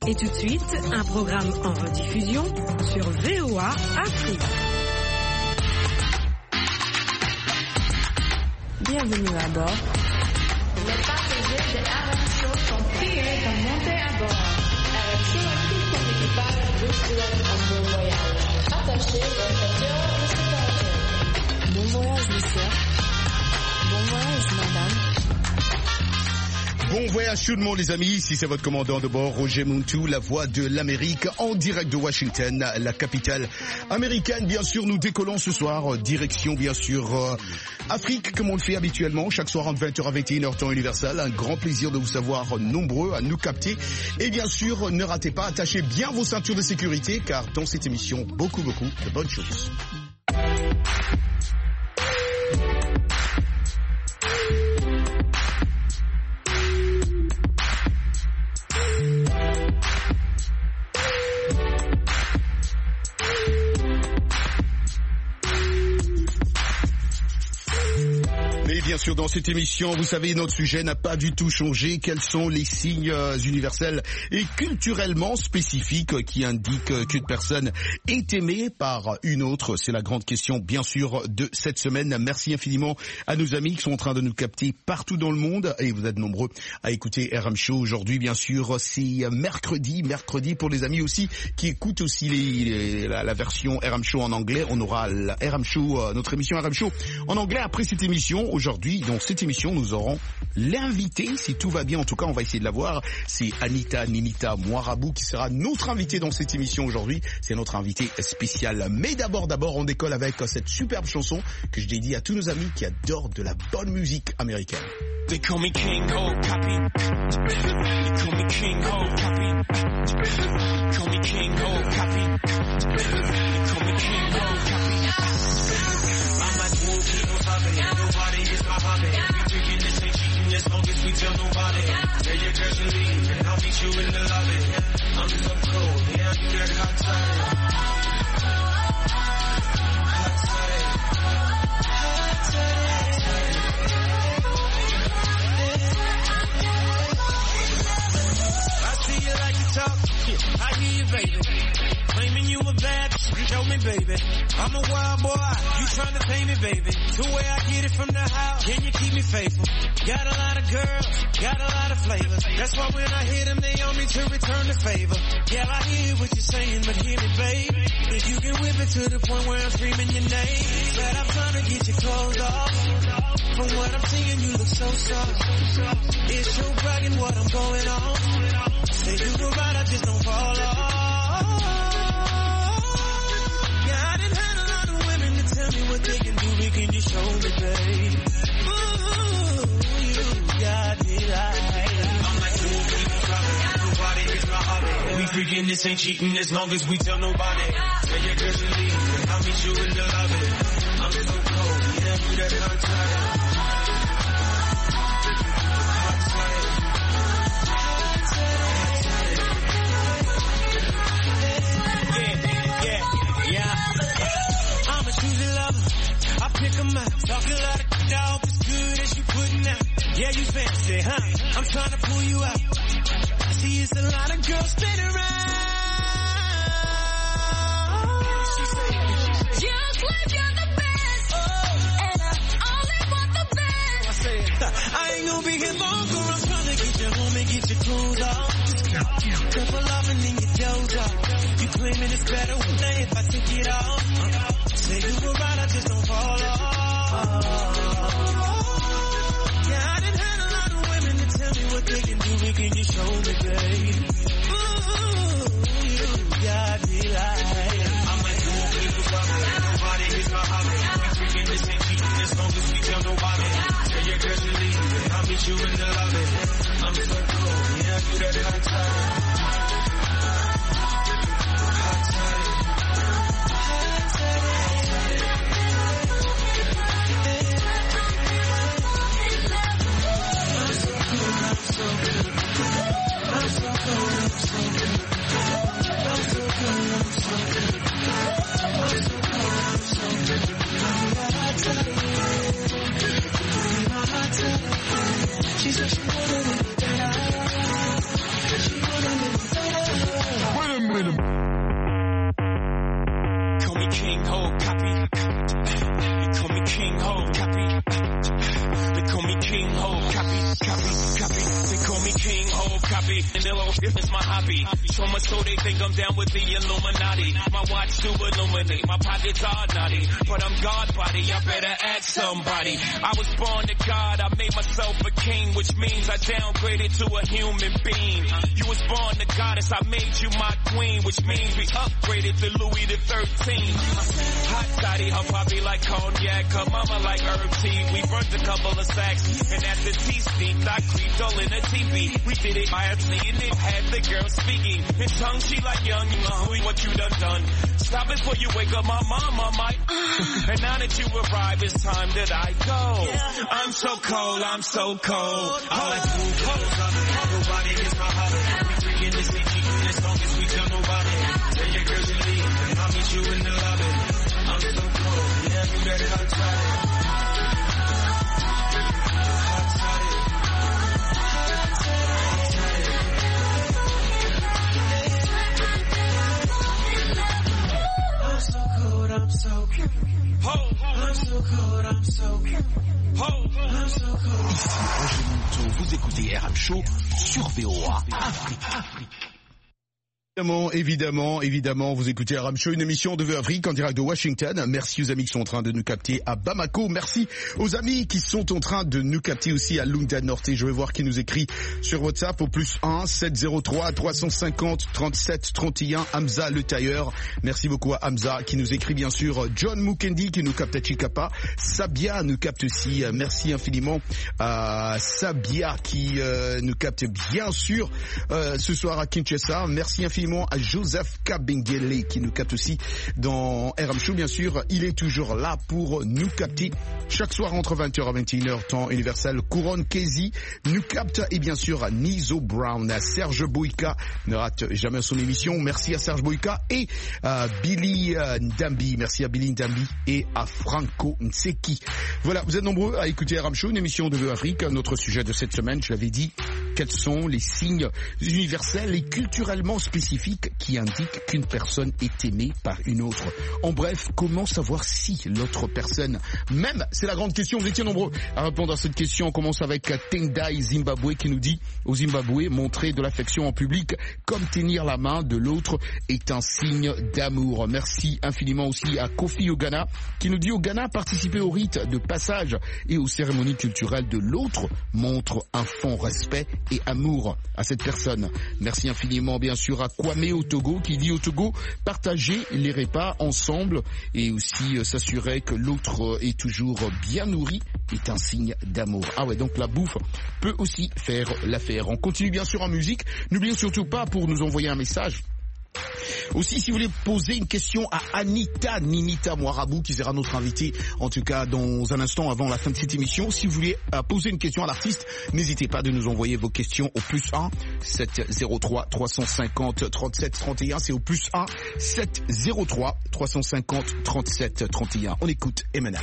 Et tout de suite, un programme en rediffusion sur VOA Afrique. Bienvenue à bord. Les passagers de RM Show sont priés de monter à bord. RM Show et tout son équipage vous souhaitent un bon voyage. Attachez votre ceinture de sécurité. Bon voyage, monsieur. Bon voyage, madame. Bon voyage tout le monde les amis, ici c'est votre commandant de bord Roger Muntu, la voix de l'Amérique en direct de Washington, la capitale américaine. Bien sûr nous décollons ce soir, direction bien sûr Afrique comme on le fait habituellement, chaque soir entre 20h à 21h temps universel. Un grand plaisir de vous savoir nombreux à nous capter et bien sûr ne ratez pas, attachez bien vos ceintures de sécurité car dans cette émission beaucoup de bonnes choses. Bien sûr, dans cette émission, vous savez, notre sujet n'a pas du tout changé. Quels sont les signes universels et culturellement spécifiques qui indiquent qu'une personne est aimée par une autre? C'est la grande question, bien sûr, de cette semaine. Merci infiniment à nos amis qui sont en train de nous capter partout dans le monde. Et vous êtes nombreux à écouter RM Show aujourd'hui. Bien sûr, c'est mercredi pour les amis aussi qui écoutent aussi la version RM Show en anglais. On aura la RM Show, notre émission RM Show en anglais après cette émission. Aujourd'hui, dans cette émission, nous aurons l'invité, si tout va bien, en tout cas on va essayer de la voir, c'est Anita Ninita Mwarabu qui sera notre invité dans cette émission aujourd'hui, c'est notre invité spécial. Mais d'abord, on décolle avec cette superbe chanson que je dédie à tous nos amis qui adorent de la bonne musique américaine. They call me King Old Copy. They call me King Old Copy. Call me King Old Copy. They call me King Old Copy. I'm like wool, people loving it. Nobody is my hobby. We drinking this ain't cheating as long as we tell nobody. Tell your girls you leave and I'll meet you in the lobby. I'm so cold, yeah, you get hot tight. Hot tight. Hot tight. I see you like to talk, I hear you, baby. Claiming you a bad, show me, baby. I'm a wild boy, you tryna pay me, baby. To where I get it from the house, can you keep me faithful? Got a lot of girls, got a lot of flavors. That's why when I hit them, they on me to return the favor. Yeah, I hear what you're saying, but hear me, babe. If you can whip it to the point where I'm screaming your name, said I'm trying to get your clothes off. From what I'm seeing, you look so soft. It's so bragging what I'm going on. Say you go right, I just don't fall off. Tell me what they can do, can you show me, babe? Ooh, you got me right. I'm like, nobody is my hobby. We freaking, this ain't cheating as long as we tell nobody. Tell your girls you leave, and I'll meet you in the lobby. I'm so cold, yeah, do that hot tight. Pick 'em out, talk a lot of I hope it's good as you putting out. Yeah, you fancy, huh? I'm trying to pull you out. I see it's a lot of girls spinning around. She said, you claim you're the best, and I only want the best. I said, I ain't gonna be here long, girl. I'm trying to get you home and get your clothes off. Couple off and then your doze off. You claiming it's better now if I take it off. Say you were right, I just don't fall off. Yeah, I done had a lot of women to tell me what they can do, can you show me, babe? Ooh, you got me like. I'm like, cool, people love me. Nobody is my hobby. We freaking this ain't cheating as long as we tell nobody. Tell your girls you leave, and I'll meet you in the lobby. I'm so cool, yeah, do that hot tight. She said she wanted it better. She wanted it better. Copy, they call me King, whole copy. Vanilla, it's my hobby. So much so they think I'm down with the Illuminati. My watch to illuminate, my pockets are naughty. But I'm God body, I better ask somebody. I was born to God, I made myself a king, which means I downgraded to a human being. You was born to goddess, I made you my queen, which means we upgraded to Louis the 13th. Hot toddy, her poppy like cognac, her mama like herb tea. We burnt a couple of sacks, and as the tea steeped, I creeped all in the TV. We did it quietly, and it had the girl speaking in tongue. She like young, you know what you done. Stop it before you wake up my mama, might. And now that you arrive, it's time that I go. I'm so cold, I'm so cold. I like cold. Nobody is my hobby. We drinking this city as long as we tell nobody. Tell your girls you leave, and I'll meet you in the lobby. I'm so cold, yeah, you better not try it. I'm so cold. I'm so cold, I'm so cold. I'm so cold. Ici Roger Monteau, vous écoutez RM Show sur VOA Afrique. Évidemment, vous écoutez RM Show, une émission de VOA Afrique en direct de Washington. Merci aux amis qui sont en train de nous capter à Bamako. Merci aux amis qui sont en train de nous capter aussi à Lunda Norte. Je vais voir qui nous écrit sur WhatsApp au +1 703 350 37 31. Hamza le tailleur. Merci beaucoup à Hamza qui nous écrit bien sûr. John Mukendi qui nous capte à Chikapa. Sabia nous capte aussi. Merci infiniment à Sabia qui nous capte bien sûr ce soir à Kinshasa. Merci infiniment à Joseph Kabengele qui nous capte aussi dans RM Show. Bien sûr, il est toujours là pour nous capter chaque soir entre 20h à 21h, temps universel. Couronne Kezi nous capte et bien sûr Nizo Brown. Serge Boyka ne rate jamais son émission. Merci à Serge Boyka et à Billy Ndambi. Merci à Billy Ndambi et à Franco Nseki. Voilà, vous êtes nombreux à écouter RM Show, une émission de VOA Afrique. Notre sujet de cette semaine, je l'avais dit, quels sont les signes universels et culturellement spécifiques qui indiquent qu'une personne est aimée par une autre. En bref, comment savoir si l'autre personne m'aime? C'est la grande question. Vous étiez nombreux à répondre à cette question. On commence avec Tendai Zimbabwe qui nous dit: au Zimbabwe, montrer de l'affection en public comme tenir la main de l'autre est un signe d'amour. Merci infiniment aussi à Kofi au Ghana qui nous dit: au Ghana, participer au rite de passage et aux cérémonies culturelles de l'autre montre un fond respect et amour à cette personne. Merci infiniment bien sûr à Kwame au Togo qui dit: au Togo, partager les repas ensemble et aussi s'assurer que l'autre est toujours bien nourri est un signe d'amour. Ah ouais, donc la bouffe peut aussi faire l'affaire. On continue bien sûr en musique. N'oubliez surtout pas pour nous envoyer un message. Aussi, si vous voulez poser une question à Anita Ninita Moirabou, qui sera notre invitée, en tout cas dans un instant avant la fin de cette émission, si vous voulez poser une question à l'artiste, n'hésitez pas de nous envoyer vos questions au +1 703 350 37 31. C'est au +1 703 350 37 31. On écoute Eminem.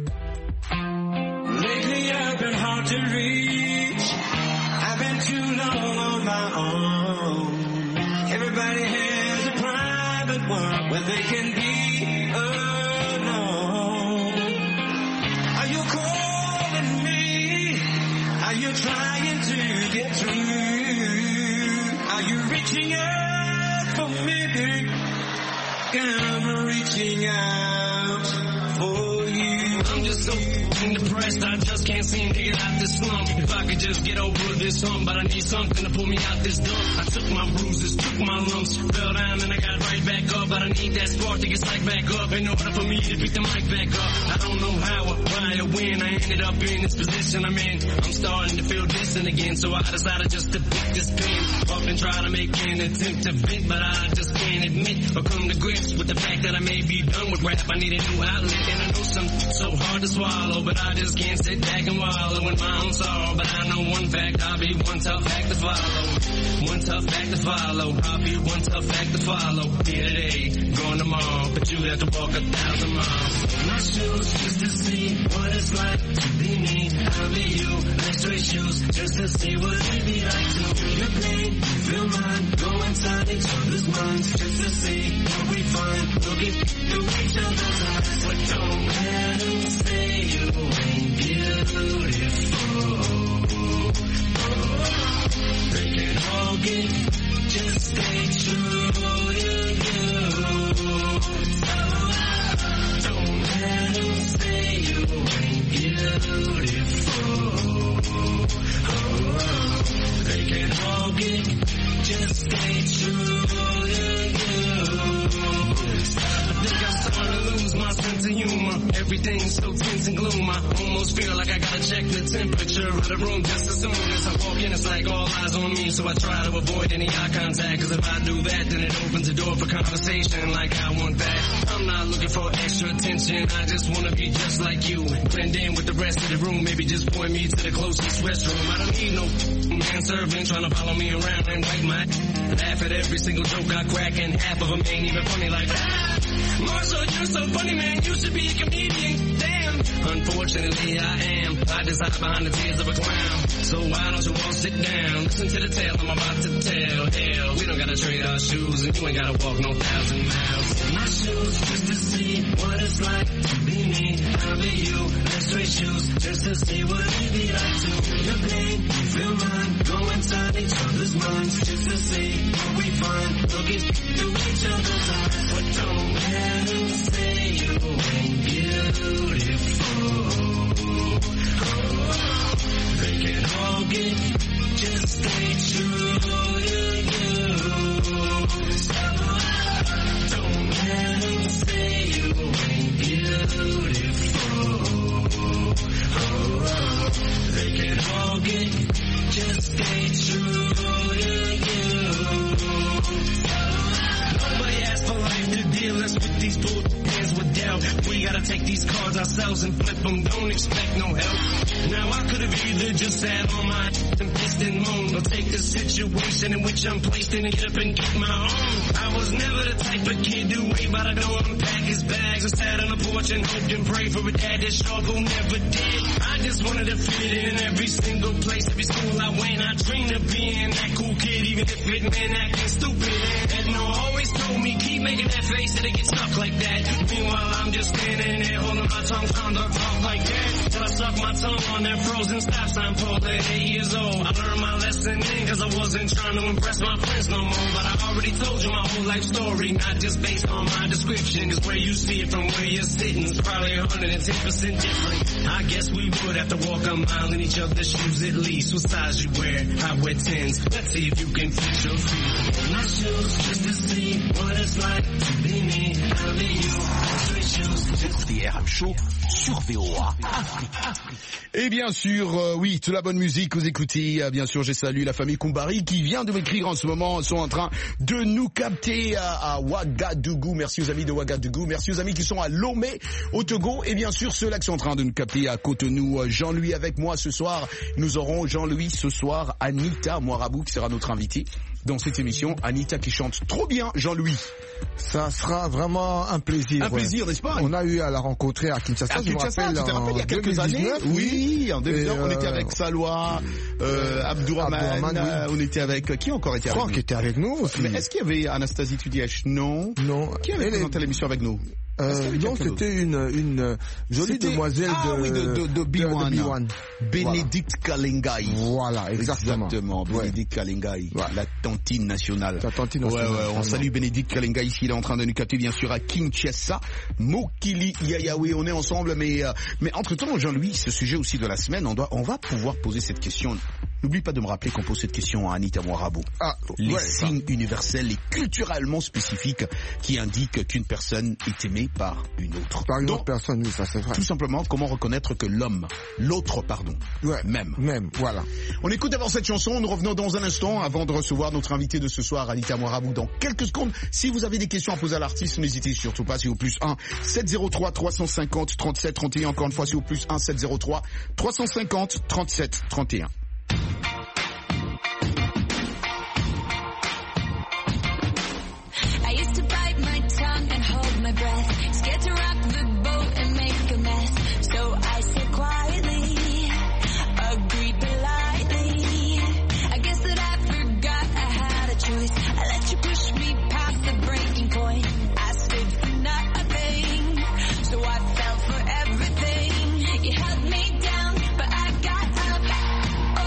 Lately I've been hard to reach. I've been too long on my own. Everybody has a private world where they can be alone. Are you calling me? Are you trying to get through? Are you reaching out for me? I'm reaching out for you. I'm just so depressed, I just can't seem to get out this slump. If I could just get over this hump, but I need something to pull me out this dump. I took my bruises, took my lumps, fell down and I got right back up. But I need that spark to get psyched back up in order for me to pick the mic back up. I don't know how or why or when I ended up in this position I'm in. I'm starting to feel distant again, so I decided just to pick this pen up and try to make an attempt to vent, but I just can't admit or come to grips with the fact that I may be done with rap. I need a new outlet, and I know something so hard to swallow, but I just can't sit back and wallow in my own sorrow. But I know one fact, I'll be one tough act to follow. One tough act to follow. I'll be one tough act to follow. Here today, gone tomorrow, but you have to walk 1,000 miles. My shoes just to see what it's like to be me. I'll be you, like straight shoes, just to see what it'd be like to feel your pain, feel mine, go inside each other's minds, just to see what we find. Looking through each other's eyes, but don't let them say you ain't beautiful. hold it, just stay true to you. So don't let them say you ain't beautiful. They can hold it, just stay true to you. I think I'm starting to lose my sense of humor. Everything's so tense and gloom. I almost feel like I gotta check the temperature of the room just as soon as I walk in. It's like all eyes on me, so I try to avoid any eye contact. Cause if I do that, then it opens the door for conversation like I want that. I'm not looking for extra attention, I just wanna be just like you. Blend in with the rest of the room, maybe just point me to the closest restroom. I don't need no man servant trying to follow me around and wipe my laugh at every single joke I crack, and half of them ain't even funny like that. Marshall, you're so funny, man, you should be a comedian. Damn, unfortunately I am. I just hide behind the tears of a clown. So why don't you all sit down, listen to the tale I'm about to tell. Hell, we don't gotta trade our shoes, and you ain't gotta walk no 1,000 miles in my shoes just to see what it's like to be me. I'll be you, let's trade shoes just to see what it'd be like to feel your pain, you feel mine. Go inside each other's minds just to see what we find. Looking through each other's eyes, but don't let them say you ain't beautiful. They can all get, just stay true to you. So don't let them say you ain't beautiful. They can all get, just stay true to you. Nobody asked for life to deal us with these bull hands with doubt. We gotta take these cards ourselves and flip them, don't expect no help. Now I could have either just sat on my and pissed and moaned, or take the situation in which I'm placed in and get up and get my own. I was never the type of kid to wait by the door and pack his bags, and sat on the porch and hoped and prayed for a dad that struggle never did. I just wanted to fit in every single place, every school I went. I dreamed of being that cool kid, even if it meant acting stupid. And no always told me, keep making that face and it gets stuck like that. Meanwhile, I'm just standing there holding my tongue, trying to talk like that. Till I suck my tongue on that frozen stop sign pole at 8 years old. I learned my lesson then, cause I wasn't trying to impress my friends no more. But I already told you my whole life story, not just based on my description. Cause where you see it from where you're sitting is probably 110% different. I guess we would have to walk a mile in each other's shoes at least. What size you wear? I wear 10s. Let's see if you can fit your feet in my shoes just to see what it's like to be me. I'll be you. The RM Show sur VOA. Et bien sûr, oui, toute la bonne musique, vous écoutez, bien sûr, j'ai salué la famille Kumbari qui vient de m'écrire en ce moment, sont en train de nous capter à Ouagadougou. Merci aux amis de Ouagadougou, merci aux amis qui sont à Lomé, au Togo, et bien sûr ceux-là qui sont en train de nous capter à Cotonou. Jean-Louis avec moi ce soir, nous aurons Jean-Louis ce soir, Anita Moirabou qui sera notre invitée dans cette émission. Anita qui chante trop bien, Jean-Louis. Ça sera vraiment un plaisir. Un plaisir, n'est-ce pas? On a eu à la rencontrer à Kinshasa. À Kinshasa, tu te rappelles, il y a quelques années? Oui, en 2019, on était avec Salwa, Abdourahman, oui. On était avec, qui encore était avec nous? Franck était avec nous aussi. Mais est-ce qu'il y avait Anastasie Tudièche? Non. Non. Qui avait présenté l'émission avec nous? Non, c'était une jolie demoiselle de B1. Bénédicte Kalengai. Voilà, exactement. Bénédicte Kalengai. Voilà. La tantine nationale. La tantine nationale. Ouais, on salue Bénédicte Kalengai ici, il est en train de nous capter bien sûr à Kinshasa. Mokili Yayawe, on est ensemble, mais entre temps, Jean-Louis, ce sujet aussi de la semaine, on va pouvoir poser cette question. N'oublie pas de me rappeler qu'on pose cette question à Anita Moirabou. Les signes universels et culturellement spécifiques qui indiquent qu'une personne est aimée par une autre. Par une autre personne, oui, ça c'est vrai. Tout simplement, comment reconnaître que l'autre, même, voilà. On écoute d'abord cette chanson, nous revenons dans un instant avant de recevoir notre invité de ce soir, Anita Moirabou, dans quelques secondes. Si vous avez des questions à poser à l'artiste, n'hésitez surtout pas, c'est au plus 1 703 350 37 31, encore une fois, c'est au plus 1 703 350 37 31. Scared to rock the boat and make a mess, so I said quietly, agreed politely. I guess that I forgot I had a choice. I let you push me past the breaking point. I stood for nothing, so I fell for everything. You held me down, but I got up.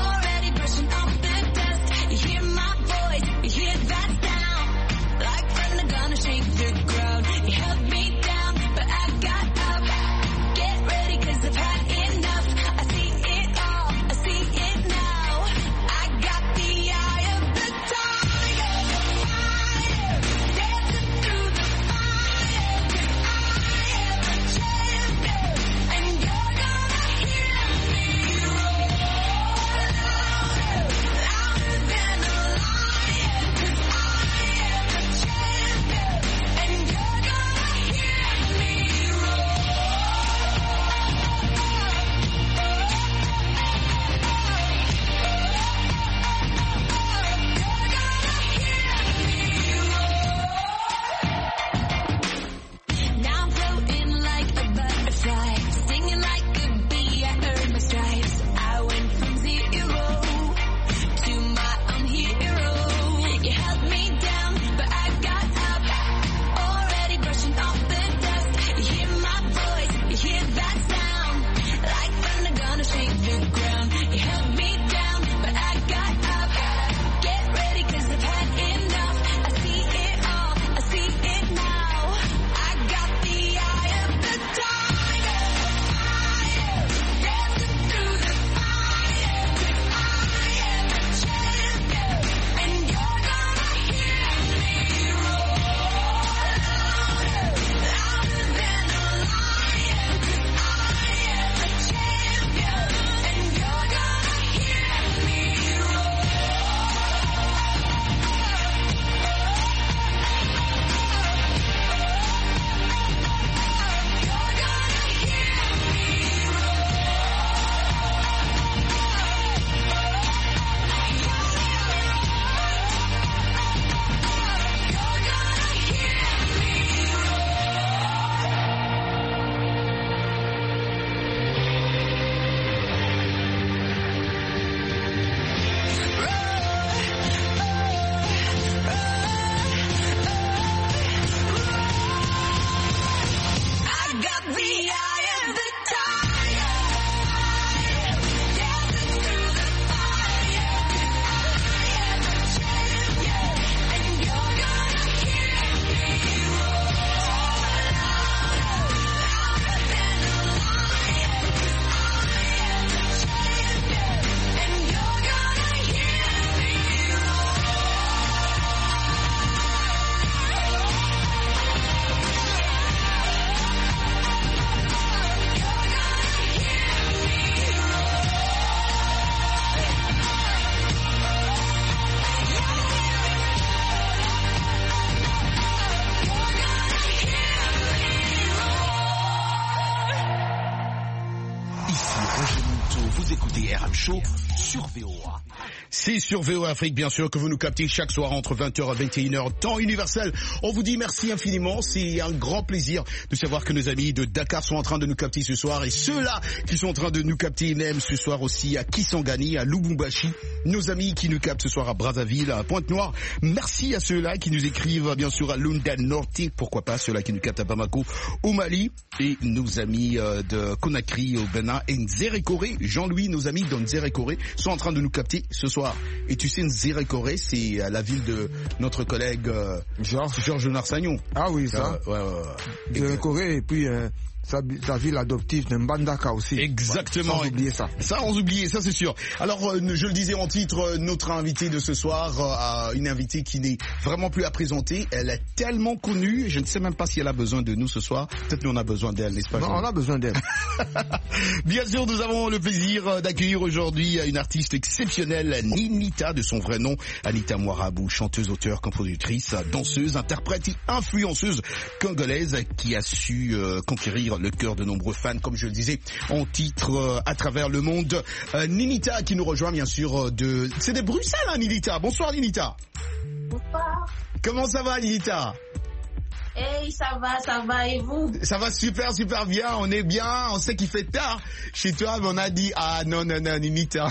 RM Show sur VOA. C'est sur VOA Afrique, bien sûr, que vous nous captez chaque soir entre 20h et 21h, temps universel. On vous dit merci infiniment. C'est un grand plaisir de savoir que nos amis de Dakar sont en train de nous capter ce soir. Et ceux-là qui sont en train de nous capter même ce soir aussi à Kisangani, à Lubumbashi. Nos amis qui nous captent ce soir à Brazzaville, à Pointe-Noire. Merci à ceux-là qui nous écrivent, bien sûr, à Lunda Norte. Pourquoi pas ceux-là qui nous captent à Bamako, au Mali. Et nos amis de Conakry, au Bénin et Nzérékoré. Jean-Louis, nos amis de Nzérékoré sont en train de nous capter ce soir. Et tu sais, Nzérékoré, c'est la ville de notre collègue Georges Narsagnon. Ah oui, ça. Nzérékoré, et puis sa ville adoptive de Mbandaka aussi. Exactement. Sans oublier ça. Ça, on oubliait, ça c'est sûr. Alors, je le disais en titre, notre invitée de ce soir, une invitée qui n'est vraiment plus à présenter. Elle est tellement connue, je ne sais même pas si elle a besoin de nous ce soir. Peut-être qu'on a besoin d'elle, n'est-ce pas? Non, on a besoin d'elle. Bien sûr, nous avons le plaisir d'accueillir aujourd'hui une artiste exceptionnelle, Ninita, de son vrai nom, Anita Mwarabu, chanteuse, auteure, compositrice, danseuse, interprète et influenceuse congolaise qui a su conquérir le cœur de nombreux fans, comme je le disais, en titre à travers le monde. Ninita qui nous rejoint bien sûr c'est de Bruxelles, hein, Ninita. Bonsoir Ninita. Bonsoir. Comment ça va Ninita? Hey, ça va et vous? Ça va super bien, on est bien, on sait qu'il fait tard chez toi, mais on a dit, ah non, Ninita.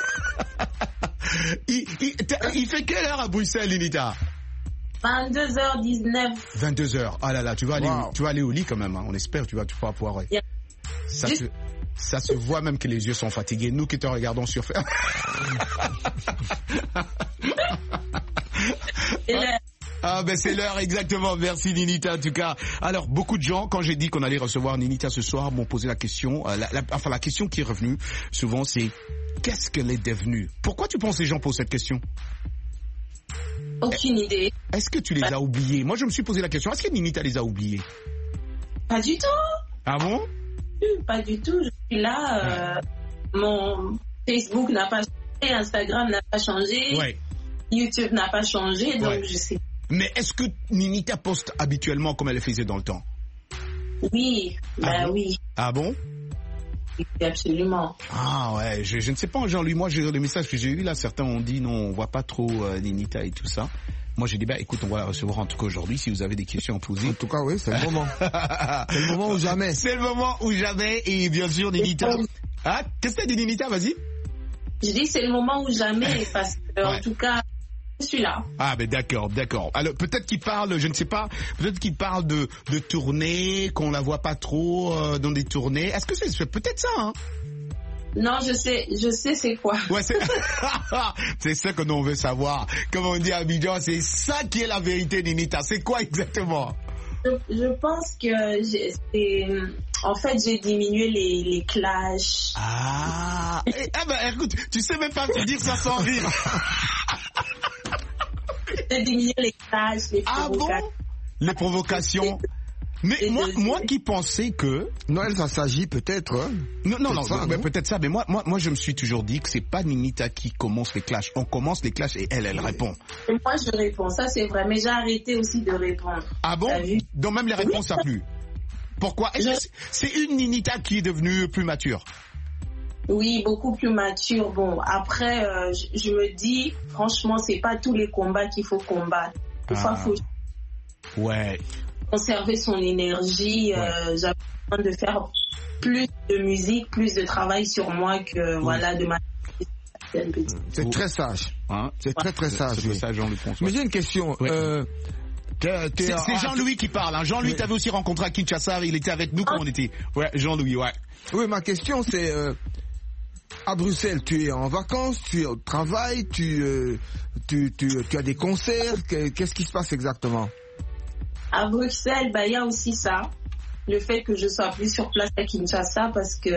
il fait quelle heure à Bruxelles, Ninita? 22h19. 22h. Ah là là, tu vas aller au lit quand même, hein. On espère, tu vas pouvoir. Yeah. Ça se voit même que les yeux sont fatigués. Nous qui te regardons sur Ah ben c'est l'heure exactement, merci Ninita en tout cas. Alors beaucoup de gens, quand j'ai dit qu'on allait recevoir Ninita ce soir, m'ont posé la question, la question qui est revenue souvent c'est qu'est-ce qu'elle est devenue? Pourquoi tu penses que les gens posent cette question? Aucune idée. Est-ce que tu les as oubliés? Moi je me suis posé la question, est-ce que Ninita les a oubliés? Pas du tout. Ah bon? Pas du tout, je suis là, mon Facebook n'a pas changé, Instagram n'a pas changé, YouTube n'a pas changé, donc je sais. Mais est-ce que Ninita poste habituellement comme elle le faisait dans le temps? Oui, oui. Ah bon? Oui, absolument. Ah ouais, je ne sais pas, Jean-Louis, moi j'ai les messages que j'ai eu là, certains ont dit non, on voit pas trop Ninita et tout ça. Moi j'ai dit écoute, on va la recevoir en tout cas aujourd'hui si vous avez des questions à poser. En tout cas oui, c'est le moment. C'est le moment ou jamais. C'est le moment ou jamais et bien sûr Ninita. Ah, qu'est-ce que t'as dit Ninita, vas-y? Je dis c'est le moment ou jamais parce que en tout cas je suis là. Ah ben d'accord. Alors peut-être qu'il parle, je ne sais pas, peut-être qu'il parle de tournées, qu'on la voit pas trop dans des tournées. Est-ce que c'est peut-être ça hein? Non, je sais c'est quoi. Ouais, c'est ça que nous on veut savoir. Comme on dit à Abidjan, c'est ça qui est la vérité Ninita. C'est quoi exactement? Je pense que en fait j'ai diminué les clashs. Ah ben écoute, tu sais même pas te dire ça sans rire. J'ai diminué les clashs, les provocations. Ah bon? Les provocations. Mais moi qui pensais que Noël ça s'agit peut-être non mais peut-être ça mais moi je me suis toujours dit que c'est pas Ninita qui commence les clashs, on commence les clashs et elle répond. Et moi je réponds, ça c'est vrai, mais j'ai arrêté aussi de répondre. Ah bon? Donc même les réponses ça plus. Pourquoi? Est-ce que c'est une Ninita qui est devenue plus mature? Oui, beaucoup plus mature. Bon, après je me dis franchement, c'est pas tous les combats qu'il faut combattre. Des fois faut conserver son énergie. J'avais besoin de faire plus de musique, plus de travail sur moi que de ma. C'est très sage. Hein? C'est très sage. C'est sage, Jean-Louis. Mais j'ai une question. C'est Jean-Louis qui parle. Hein. Jean-Louis, t'avais aussi rencontré à Kinshasa. Il était avec nous quand on était. Ouais, Jean-Louis, ouais. Oui, ma question c'est à Bruxelles, tu es en vacances, tu es au travail, tu as des concerts. Qu'est-ce qui se passe exactement? À Bruxelles, il y a aussi ça, le fait que je sois plus sur place à Kinshasa parce que,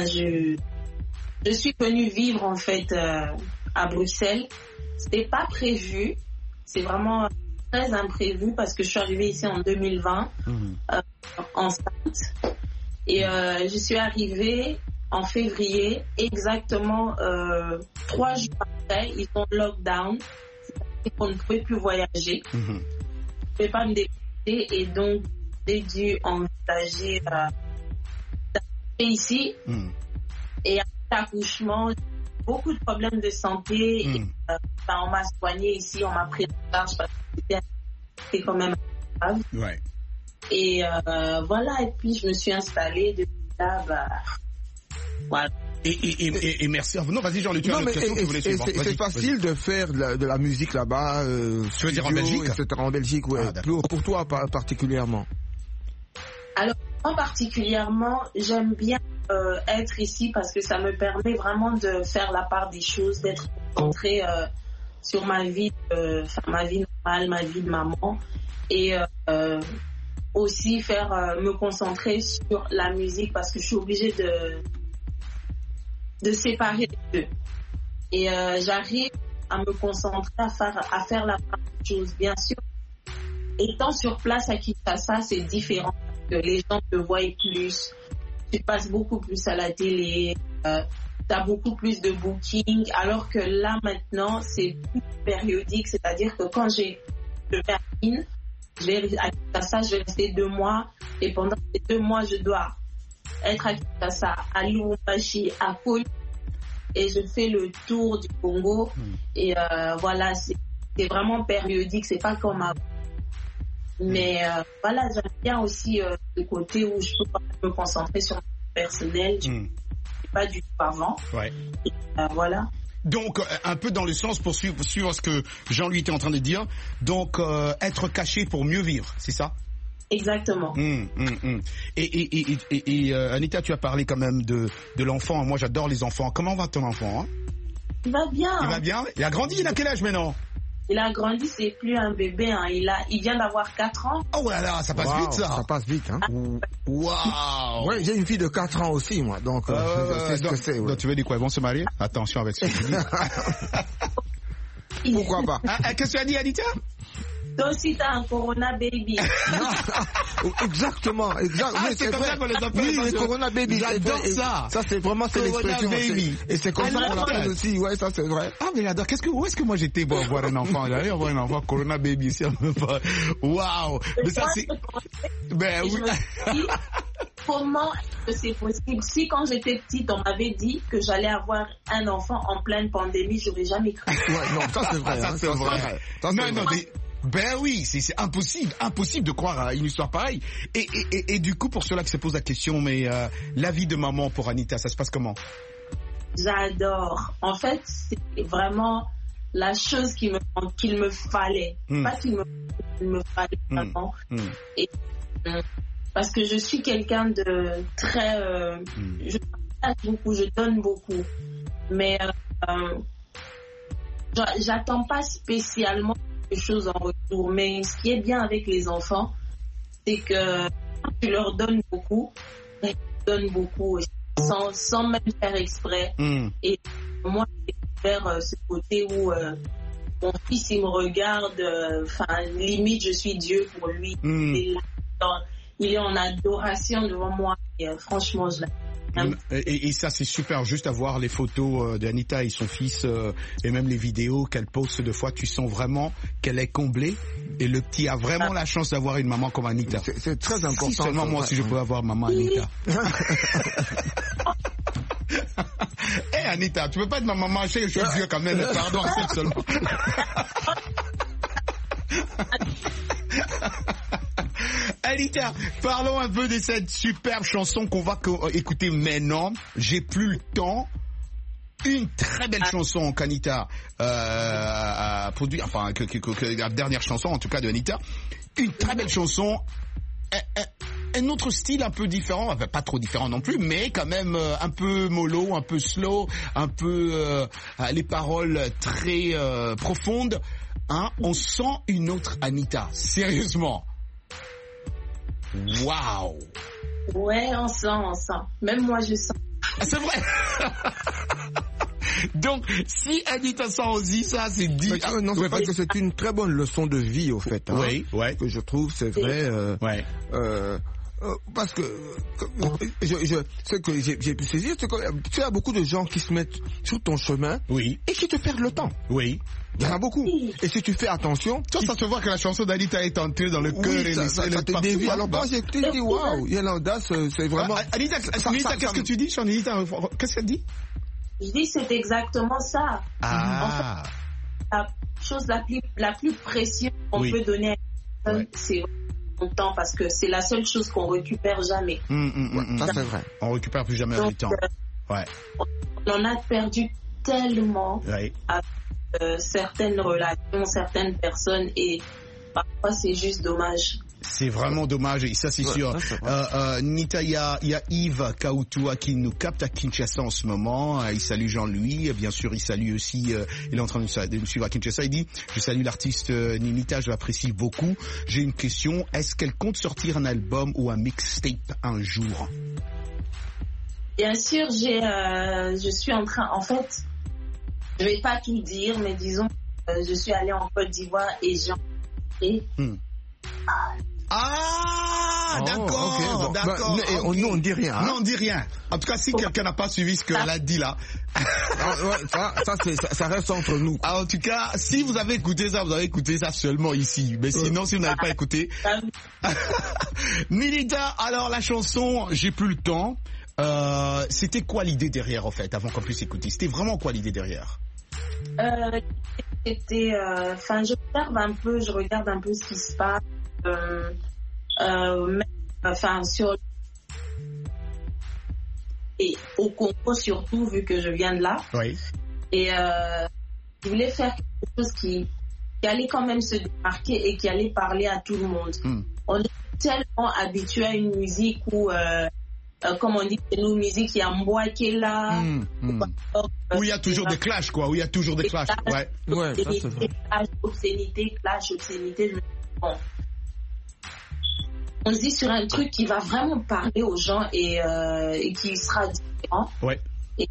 je suis venue vivre en fait à Bruxelles. C'était pas prévu, c'est vraiment très imprévu parce que je suis arrivée ici en 2020 enceinte et je suis arrivée en février, exactement 3 jours après, ils ont lockdown, c'est-à-dire qu'on ne pouvait plus voyager, je ne pouvais pas me déplacer. Et donc j'ai dû envisager d'arriver ici et après l'accouchement beaucoup de problèmes de santé. Et, on m'a soigné ici, on m'a pris en charge parce que c'était quand même grave. Ouais. Et voilà, et puis je me suis installée depuis là, voilà. Et merci. Non, vas-y, Jean-Luc, tu as une question que tu voulais suivre. C'est facile de faire de la musique là-bas. Tu veux dire en Belgique, etc. En Belgique, ouais. Pour toi particulièrement. Alors, moi particulièrement, j'aime bien être ici parce que ça me permet vraiment de faire la part des choses, d'être concentrée sur ma vie normale, ma vie de maman, et aussi me concentrer sur la musique parce que je suis obligée de séparer les deux. Et j'arrive à me concentrer à faire la part des choses. Bien sûr, étant sur place à Kinshasa, c'est différent. Que les gens te voient plus, tu passes beaucoup plus à la télé, tu as beaucoup plus de booking, alors que là maintenant c'est plus périodique, c'est-à-dire que quand je termine, à Kinshasa, je vais rester 2 mois, et pendant ces 2 mois je dois être à Kinshasa, à Lubumbashi, à Kouy, et je fais le tour du Congo, et voilà, c'est vraiment périodique, c'est pas comme avant. Mais voilà, j'aime bien aussi le côté où je peux me concentrer sur mon personnel. Je ne suis pas du tout avant. Ouais. Et, voilà. Donc, un peu dans le sens, pour suivre ce que Jean-Louis était en train de dire, donc être caché pour mieux vivre, c'est ça? Exactement. Et Anita, tu as parlé quand même de l'enfant. Moi, j'adore les enfants. Comment va ton enfant, hein? Il va bien. Il va bien? Il a grandi, il a quel âge maintenant? Il a grandi, c'est plus un bébé, hein. Il vient d'avoir 4 ans. Oh là là, ça passe vite ça. Ça passe vite, hein. Waouh. Ouais, j'ai une fille de 4 ans aussi, moi, donc je sais ce que c'est. Ouais. Donc tu veux dire quoi, ils vont se marier? Attention avec ce que tu dis. Pourquoi pas? Qu'est-ce que tu as dit, Anita? Toi aussi, t'as un Corona Baby. Exactement. C'est comme ça qu'on les appelle. Oui, les Corona Baby. J'adore ça. Ça, c'est vraiment, c'est l'expression. Et c'est comme ça qu'on l'appelle aussi. Ouais, ça, c'est vrai. Ah, mais j'adore. Où est-ce que moi j'étais pour avoir un enfant? J'allais avoir un enfant Corona Baby ici. Waouh. Mais ça, c'est... Ben oui. Comment est-ce que c'est possible? Si quand j'étais petite, on m'avait dit que j'allais avoir un enfant en pleine pandémie, j'aurais jamais cru. Ouais, non, ça c'est vrai. Ça c'est vrai. Non, ben oui, c'est impossible de croire à une histoire pareille. Et du coup, pour ceux-là qui se posent la question, mais la vie de maman pour Anita, ça se passe comment? J'adore. En fait, c'est vraiment la chose qu'il me fallait. Pas qu'il me fallait vraiment. Et, parce que je suis quelqu'un de très... je partage beaucoup, je donne beaucoup. Mais j'attends pas spécialement quelque chose en retour. Mais ce qui est bien avec les enfants, c'est que quand tu leur donnes beaucoup, ils donnent beaucoup sans même faire exprès. Et moi, j'ai découvert ce côté où mon fils, il me regarde, limite, je suis Dieu pour lui. Il est en adoration devant moi. Et franchement, je l'aime. Et ça, c'est super. Juste à voir les photos d'Anita et son fils et même les vidéos qu'elle poste de fois, tu sens vraiment qu'elle est comblée. Et le petit a vraiment la chance d'avoir une maman comme Anita. C'est très important. Si seulement moi aussi je peux avoir maman Anita. Hey Anita, tu peux pas être ma maman, je suis vieux quand même. Pardon, accepte seulement. Anita, parlons un peu de cette superbe chanson qu'on va écouter maintenant. J'ai plus le temps. Une très belle chanson qu'Anita a produit, enfin que la dernière chanson en tout cas de Anita. Une très belle chanson. Un autre style un peu différent, enfin, pas trop différent non plus, mais quand même un peu mollo, un peu slow, un peu les paroles très profondes. Hein, on sent une autre Anita, sérieusement. Waouh. Ouais, on sent. Même moi, je sens. Ah, c'est vrai. Donc, si Anita sent aussi, ça, c'est dit. Non, c'est parce que c'est une très bonne leçon de vie, au fait. Hein, oui, ouais. Que je trouve, c'est vrai. Ouais. Parce que ce que j'ai pu saisir, c'est que tu as beaucoup de gens qui se mettent sur ton chemin, oui, et qui te perdent le temps. Oui. Il y en a beaucoup. Et si tu fais attention... Toi, ça te voit que la chanson d'Anita est entrée dans le cœur et ça te dévie. Alors moi, j'ai dit, waouh, il y a l'audace, c'est vraiment... Anita, qu'est-ce que tu dis sur Anita? Qu'est-ce qu'elle dit? Je dis c'est exactement ça. Ah. En fait, la chose la plus précieuse qu'on peut donner à une personne, c'est son temps, parce que c'est la seule chose qu'on récupère jamais. Ça c'est vrai. On récupère plus jamais du temps. Ouais. On en a perdu tellement avec certaines relations, certaines personnes, et parfois c'est juste dommage. C'est vraiment dommage, et ça c'est sûr. Nita, il y a Yves Kautua qui nous capte à Kinshasa en ce moment. Il salue Jean-Louis, bien sûr il salue aussi, il est en train de me suivre à Kinshasa. Il dit, je salue l'artiste Nita, je l'apprécie beaucoup. J'ai une question, est-ce qu'elle compte sortir un album ou un mixtape un jour? Bien sûr, je suis en train, en fait, je vais pas tout dire, mais disons, je suis allée en Côte d'Ivoire et j'ai d'accord, okay. d'accord. Nous, on dit rien. Hein? Non, on dit rien. En tout cas, si quelqu'un n'a pas suivi ce qu'elle a dit là. Ça reste entre nous. En tout cas, si vous avez écouté ça, vous avez écouté ça seulement ici. Mais sinon, si vous n'avez pas écouté. Nilita, alors la chanson, j'ai plus le temps. C'était quoi l'idée derrière, en fait, avant qu'on puisse écouter? C'était vraiment quoi l'idée derrière? C'était, je regarde un peu ce qui se passe, sur et au Congo surtout, vu que je viens de là. Oui. Et je voulais faire quelque chose qui allait quand même se démarquer et qui allait parler à tout le monde. On est tellement habitué à une musique où comme on dit chez nous, musique, il y a Mboa qui est là. Où il y a toujours des clashs, quoi. Où il y a toujours des clashs. Ouais, ça c'est vrai. Obscénité. Bon. On se dit sur un truc qui va vraiment parler aux gens et qui sera différent. Ouais. Et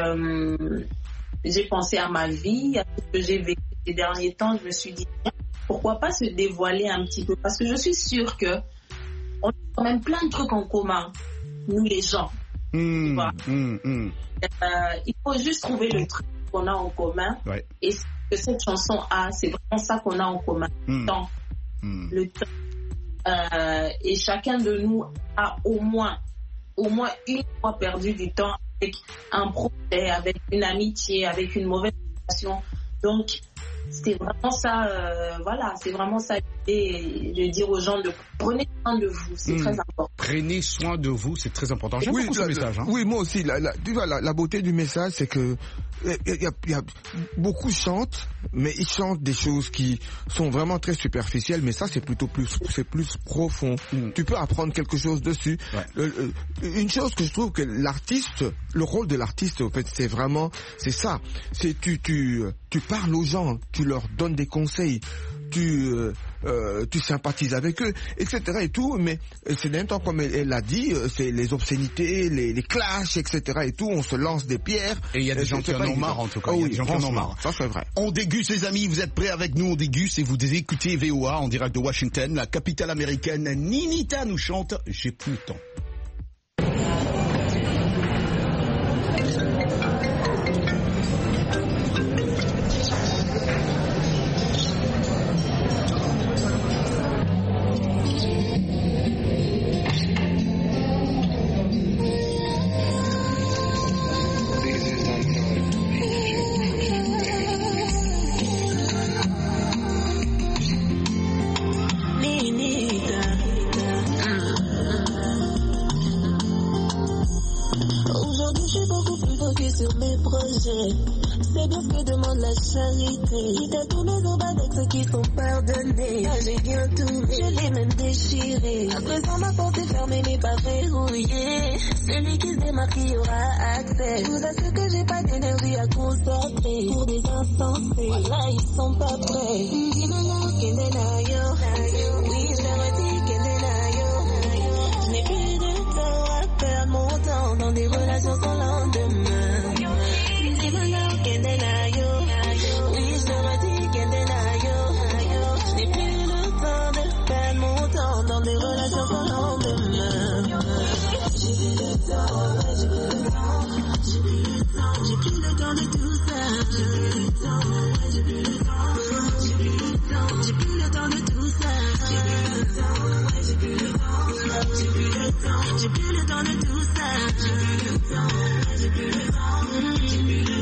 j'ai pensé à ma vie, à ce que j'ai vécu ces derniers temps. Je me suis dit, pourquoi pas se dévoiler un petit peu? Parce que je suis sûre que on a quand même plein de trucs en commun, nous les gens. Il faut juste trouver le truc qu'on a en commun. Ouais. Et ce que cette chanson a, c'est vraiment ça qu'on a en commun. Le temps. Et chacun de nous a au moins une fois perdu du temps avec un projet, avec une amitié, avec une mauvaise relation. Donc, c'était vraiment ça, c'est vraiment ça l'idée de dire aux gens de prenez soin de vous, c'est très important. Prenez soin de vous, c'est très important. J'aime beaucoup ce message. Hein. Oui, moi aussi. La beauté du message, c'est que beaucoup chantent, mais ils chantent des choses qui sont vraiment très superficielles, mais ça c'est plus profond. Tu peux apprendre quelque chose dessus. Ouais. Une chose que je trouve que le rôle de l'artiste, en fait, c'est ça. C'est tu parles aux gens, tu leur donnes des conseils, tu sympathises avec eux, etc. et tout, mais c'est d'un temps, comme elle l'a dit, c'est les obscénités, les clashs, etc. et tout, on se lance des pierres. Et il y a des gens qui en ont marre, en tout cas. Il y a des gens qui en ont marre. Ça, c'est vrai. On déguste, les amis, vous êtes prêts avec nous, on déguste, et vous écoutez VOA en direct de Washington, la capitale américaine. Nita nous chante « J'ai plus le temps ». C'est bien ce que demande la charité. Quitte à tous mes obades qui sont pardonnés. J'ai bien tout, je l'ai même déchiré. À présent ma porte est fermée mais pas verrouillée. Celui qui se démarque y aura accès. Je vous assure que j'ai pas d'énergie à concentrer. Pour des insensés, là ils sont pas prêts. Dis-moi Kendenayo. Oui je leur dis Kendenayo. Je n'ai plus de temps à perdre mon temps dans des relations sans lendemain. J'ai plus le temps de tout ça.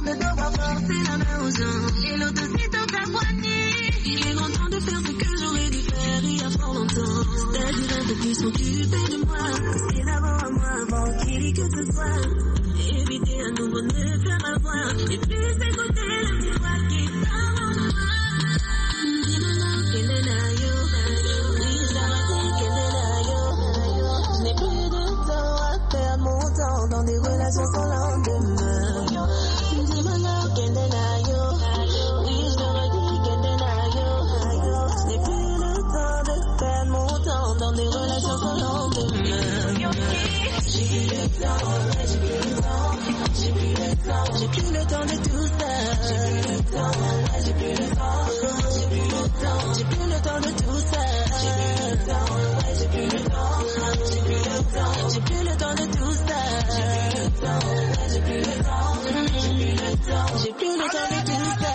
de devoir forcer la main aux gens. Et l'autre aussi dans ta poignée. Il est grand temps de faire ce que j'aurais dû faire il y a fort longtemps. C'est-à-dire un peu plus s'occuper de moi. Rester d'abord à moi avant qu'il y que ce soit. Éviter à nouveau de me faire avoir. Et plus écouter la petite voix qui parle en moi. Dis-moi quel est l'aïe. Oui, ça va dire quel est l'aïe. Je n'ai plus de temps à perdre mon temps dans des relations sans lendemain. Dis-moi quel est l'aïe. Oui, je le redis quel est l'aïe. Je n'ai plus le temps de perdre mon temps dans des relations sans lendemain. J'ai plus le temps, j'ai plus le temps, j'ai plus le temps, j'ai plus le temps de tout ça. J'ai plus le temps, j'ai plus le temps, j'ai plus le temps, j'ai plus le temps de tout ça. J'ai plus le temps, j'ai plus le temps, j'ai plus le temps, j'ai plus le temps de tout ça. J'ai plus le temps, j'ai plus le temps, j'ai plus le temps, j'ai plus le temps de tout ça.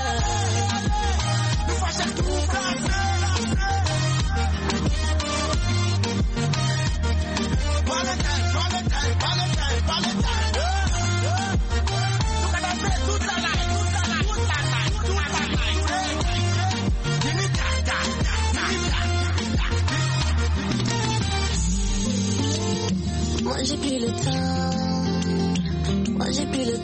Moi j'ai plus le temps, moi j'ai plus le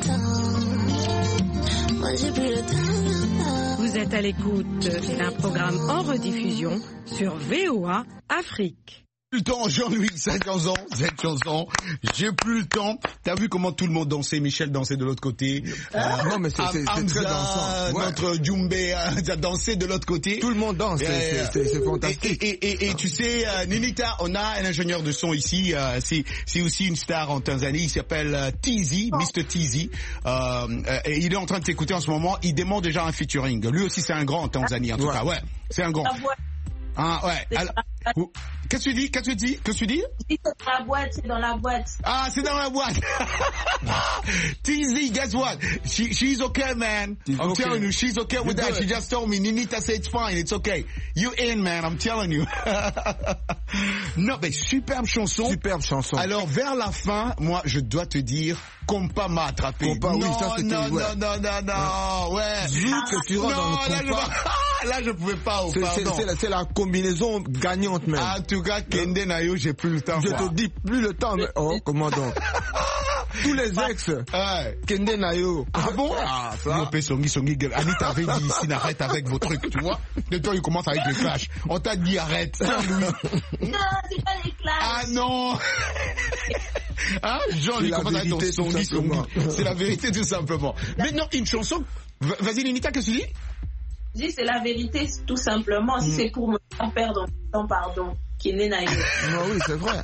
temps, moi j'ai plus le temps. Vous êtes à l'écoute d'un programme en rediffusion sur VOA Afrique. Le temps, Jean-Louis, cette chanson, j'ai plus le temps. T'as vu comment tout le monde dansait, Michel dansait de l'autre côté. Non, mais c'est très dansant. Ouais. Notre Djoumbé a dansé de l'autre côté. Tout le monde danse, c'est fantastique. Et tu sais, Ninita, on a un ingénieur de son ici, c'est aussi une star en Tanzanie, il s'appelle Tizi, Mr. Tizi. Et il est en train de t'écouter en ce moment, il demande déjà un featuring. Lui aussi, c'est un grand en Tanzanie, en tout cas, ouais, c'est un grand. Ah ouais. Alors, qu'est-ce que tu dis? Je dis c'est dans la boîte. Ah, c'est dans la boîte. Tizi, guess what? She's okay, man. I'm telling you, she's okay with that. She just told me, Ninita said it's fine, it's okay. You in, man, I'm telling you. Non, mais superbe chanson. Superbe chanson. Alors, vers la fin, moi, je dois te dire, Compa m'a attrapé. Compa, oui, ça c'était... Non, ouais. Que tu rentres dans le compas. Là, je pouvais pas. C'est la combinaison gagnante même. En tout cas, Kende Nayo, j'ai plus le temps. Je te dis plus le temps, mais oh, comment donc? Tous les ex, Kende Nayo. Ah bon? Ah, ça. Anita avait dit ici, n'arrête avec vos trucs, tu vois. De toi, il commence avec les clashs. On t'a dit arrête. Non, c'est pas les clashs. Ah non. Hein? Jean, il commence avec ton Songi. C'est la vérité, tout simplement. Maintenant, une chanson. Vas-y, Ninita, qu'est-ce que tu dis? Je dis c'est la vérité, tout simplement. Si c'est pour me faire perdre mon temps, pardon. Kende Nayo. Non, oui, c'est vrai.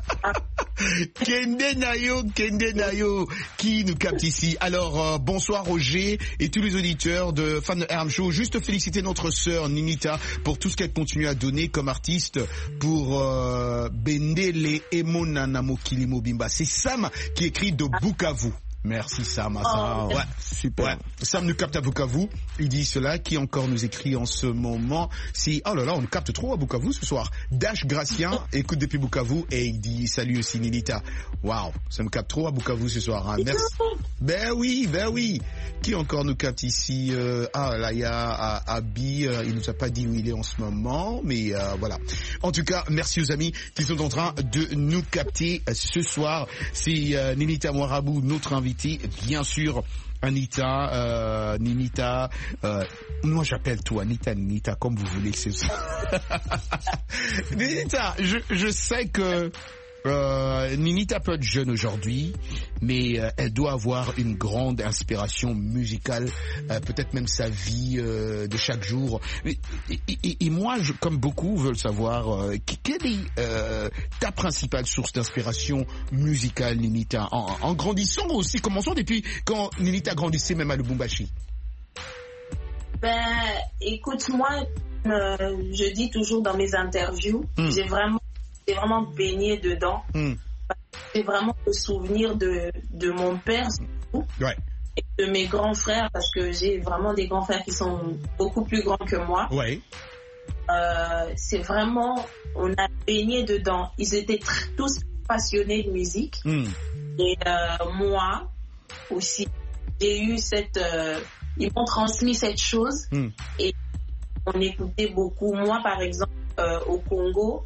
Kende Nayo, qui nous capte ici. Alors, bonsoir Roger et tous les auditeurs de Fans de RM Show. Juste féliciter notre sœur Ninita pour tout ce qu'elle continue à donner comme artiste pour Bendele Emonana Mokili Mobimba. C'est Sam qui écrit de Bukavu. Merci Sam. Ouais, super. Ouais. Sam nous capte à Bukavu. Il dit cela. Qui encore nous écrit en ce moment? Si, oh là là, on nous capte trop à Bukavu ce soir. Dash Gracien écoute depuis Bukavu et il dit salut aussi Ninita. Waouh, ça me capte trop à Bukavu ce soir. Hein. Merci. Ben oui. Qui encore nous capte ici? Ah là, il y a Abi. Il nous a pas dit où il est en ce moment, mais voilà. En tout cas, merci aux amis qui sont en train de nous capter ce soir. C'est Ninita Mwarabu, notre invité. Bien sûr, Anita, Ninita, moi j'appelle tout Anita, Ninita, comme vous voulez, c'est ça. Ninita, je sais que Ninita peut être jeune aujourd'hui, mais elle doit avoir une grande inspiration musicale, peut-être même sa vie de chaque jour. Et moi, comme beaucoup veulent savoir, quelle est ta principale source d'inspiration musicale, Ninita, en grandissant aussi, commençons depuis quand Ninita grandissait même à Lubumbashi. Ben, écoute, moi, je dis toujours dans mes interviews, j'ai vraiment baigné dedans. J'ai vraiment le souvenir de mon père et de mes grands frères, parce que j'ai vraiment des grands frères qui sont beaucoup plus grands que moi. C'est vraiment, on a baigné dedans. Ils étaient tous passionnés de musique. Et moi aussi. j'ai eu ils m'ont transmis cette chose et on écoutait beaucoup. Moi, par exemple, au Congo,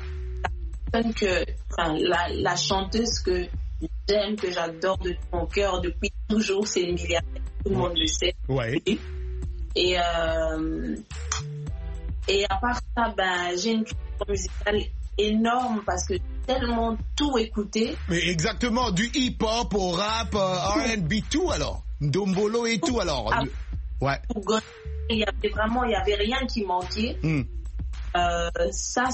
la chanteuse que j'aime, que j'adore de tout mon cœur depuis toujours, c'est Emilia. Tout le monde le sait. Ouais. Et à part ça, j'ai une culture musicale énorme parce que j'ai tellement tout écouté. Mais exactement, du hip-hop au rap, R&B, tout alors. Dombolo et tout alors. Ouais. Il y avait rien qui manquait. Ça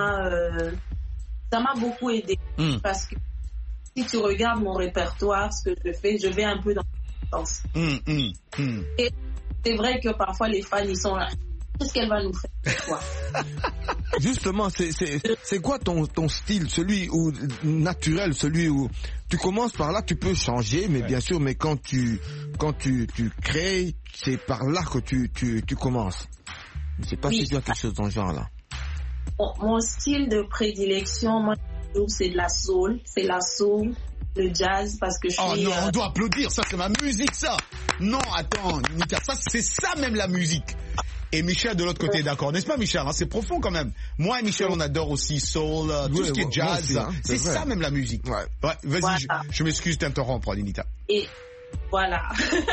m'a beaucoup aidé parce que si tu regardes mon répertoire, ce que je fais, je vais un peu dans le sens. Et c'est vrai que parfois les fans ils sont là. Qu'est-ce qu'elle va nous faire quoi? Justement, c'est quoi ton style, celui où naturel, celui où tu commences par là, tu peux changer, mais bien sûr, mais quand tu crées, c'est par là que tu commences. Je sais pas si tu as quelque chose dans ce genre là. Mon style de prédilection, moi, c'est de la soul, le jazz, parce que je suis... Oh non, on doit applaudir, ça c'est ma musique, ça. Non, attends, Nika, ça c'est ça même la musique. Et Michel de l'autre côté, d'accord, n'est-ce pas Michel, c'est profond quand même. Moi et Michel, on adore aussi soul, tout ce qui est jazz, aussi, c'est ça même la musique. Ouais, vas-y, voilà. je m'excuse d'interrompre, Ninita. Et voilà.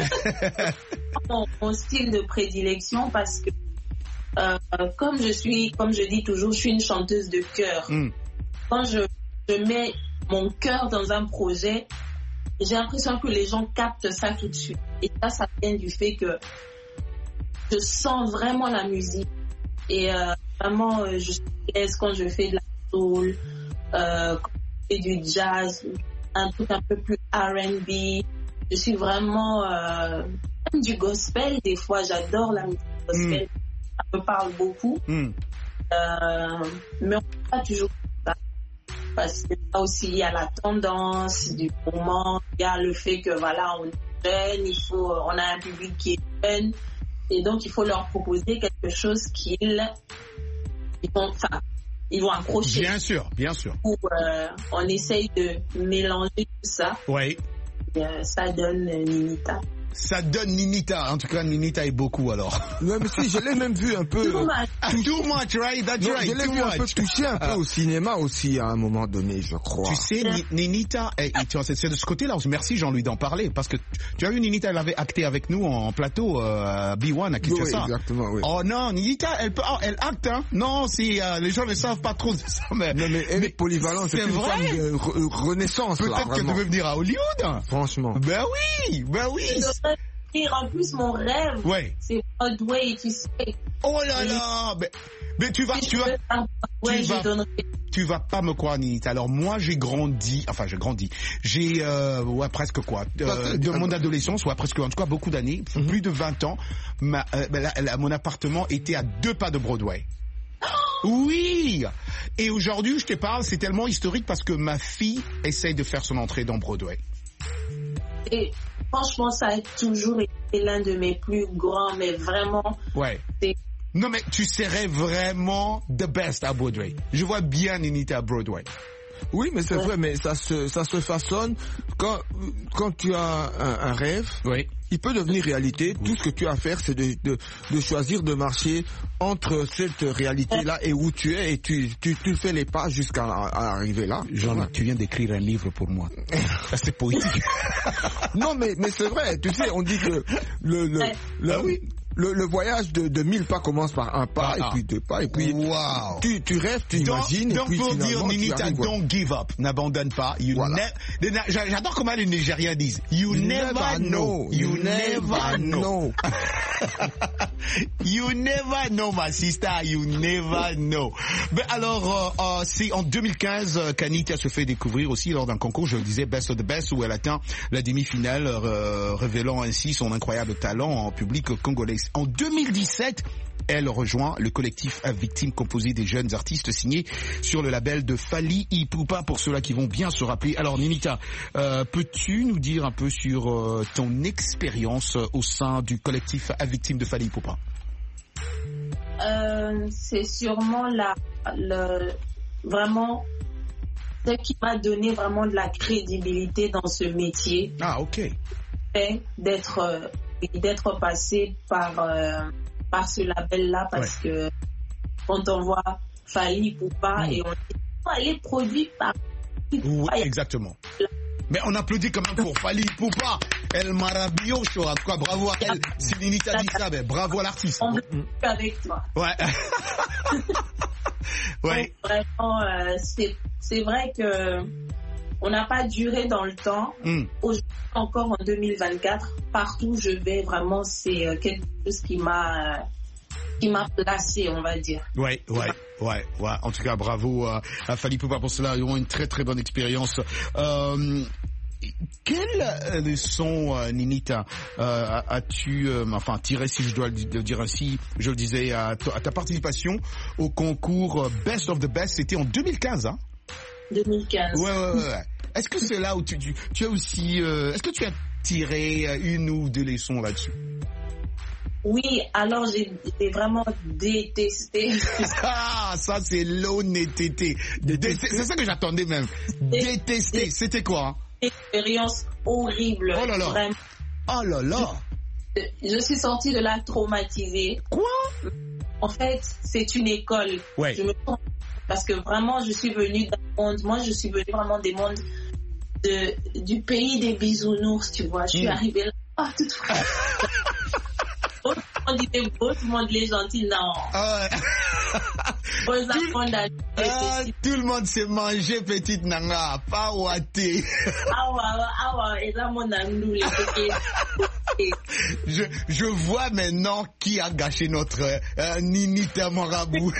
mon style de prédilection, parce que comme je dis toujours, je suis une chanteuse de cœur. Quand je mets mon cœur dans un projet, j'ai l'impression que les gens captent ça tout de suite. Et ça vient du fait que je sens vraiment la musique. Et vraiment, je suis à l'aise quand je fais de la soul, quand je fais du jazz, un truc un peu plus R&B. Je suis vraiment... même du gospel, des fois, j'adore la musique gospel. Ça me parle beaucoup. Mais on ne peut pas toujours ça. Parce que là aussi, il y a la tendance du moment, il y a le fait que voilà, on est jeune, on a un public qui est jeune, et donc il faut leur proposer quelque chose qu'ils vont accrocher. Bien sûr. On essaye de mélanger tout ça. Oui. Et, ça donne Ninita. Ça donne Ninita. En tout cas, Ninita est beaucoup alors. Ouais, mais si, je l'ai même vu un peu. Too much, right? That's right. Je l'ai vu un peu toucher un peu au cinéma aussi à un moment donné, je crois. Tu sais, Ninita, c'est de ce côté-là. Merci Jean-Louis d'en parler parce que tu as vu Ninita, elle avait acté avec nous en plateau B1 à Kinshasa. Oui, exactement, oui. Oh non, Ninita, elle acte, hein. Non, si les gens ne savent pas trop de ça, mais. Non, mais elle est polyvalente. C'est une femme de renaissance. Peut-être que tu veux venir à Hollywood. Franchement. Ben oui. En plus, mon rêve, c'est Broadway, tu sais. Oh là là, mais tu vas pas me croire, Ninita. Alors moi, j'ai grandi, presque quoi, de mon adolescence, presque, en tout cas beaucoup d'années, plus de 20 ans, mon appartement était à 2 pas de Broadway. Oui. Et aujourd'hui, je te parle, c'est tellement historique parce que ma fille essaye de faire son entrée dans Broadway. Et franchement, ça a toujours été l'un de mes plus grands, mais vraiment... Ouais. Non, mais tu serais vraiment the best à Broadway. Je vois bien Ninita à Broadway. Oui, mais c'est vrai, mais ça se façonne quand tu as un rêve. Oui. Il peut devenir réalité. Tout ce que tu as à faire, c'est de choisir de marcher entre cette réalité-là et où tu es, et tu fais les pas jusqu'à arriver là. Jean-Luc, tu viens d'écrire un livre pour moi. C'est poétique. Non, mais c'est vrai. Tu sais, on dit que le voyage de 1000 pas commence par un pas, et puis 2 pas, et puis tu rêves, tu imagines, donc et puis pour dire, finalement, Ninita, don't give up, n'abandonne pas. J'adore comment les Nigériens disent. You never know. You never know. You never know, ma sister. You never know. Ben alors, c'est en 2015 qu'Anita se fait découvrir aussi lors d'un concours, je le disais, Best of the Best, où elle atteint la demi-finale, révélant ainsi son incroyable talent en public congolais. En 2017, elle rejoint le collectif Victime, composé des jeunes artistes signés sur le label de Fally Ipupa, pour ceux-là qui vont bien se rappeler. Alors Ninita, peux-tu nous dire un peu sur ton expérience au sein du collectif Victime de Fally Ipupa? C'est sûrement vraiment ce qui m'a donné vraiment de la crédibilité dans ce métier. Ah, ok. fait d'être passé par ce label-là parce que quand on voit Fally Ipupa et on dit elle est produite par Oui, exactement. Mais on applaudit quand même pour Fally Ipupa, El Maravilloso, en tout cas bravo à elle. Si Ninita dit ça, ben bravo à l'artiste. On est avec toi. Ouais. Ouais. Donc, vraiment, c'est vrai que on n'a pas duré dans le temps. Aujourd'hui, encore en 2024, partout où je vais, vraiment, c'est quelque chose qui m'a placé, on va dire. Ouais. En tout cas, bravo à Fally Ipupa pour cela. Ils ont une très très bonne expérience. Quelle leçon, Ninita, as-tu tiré, si je dois le dire ainsi, je le disais, à ta participation au concours Best of the Best, c'était en 2015, hein? 2015. Ouais. Est-ce que c'est là où tu as aussi, est-ce que tu as tiré une ou deux leçons là-dessus? Oui, alors j'ai vraiment détesté. Ah, ça c'est l'honnêteté. C'est ça que j'attendais même. Détester, c'était quoi? Expérience horrible. Oh là là. Vraiment. Oh là là. Je suis sortie de là traumatisée. Quoi? En fait, c'est une école. Ouais. Je me trompe parce que vraiment, je suis venue d'un monde. Moi, je suis venue vraiment des mondes du pays des bisounours, tu vois. Je suis arrivée là, toute fraîche. Tout le monde était beau, tout le monde est gentil, non. Tout le monde s'est mangé petite nanga, pas ouaté. Je vois maintenant qui a gâché notre Ninita Marabout.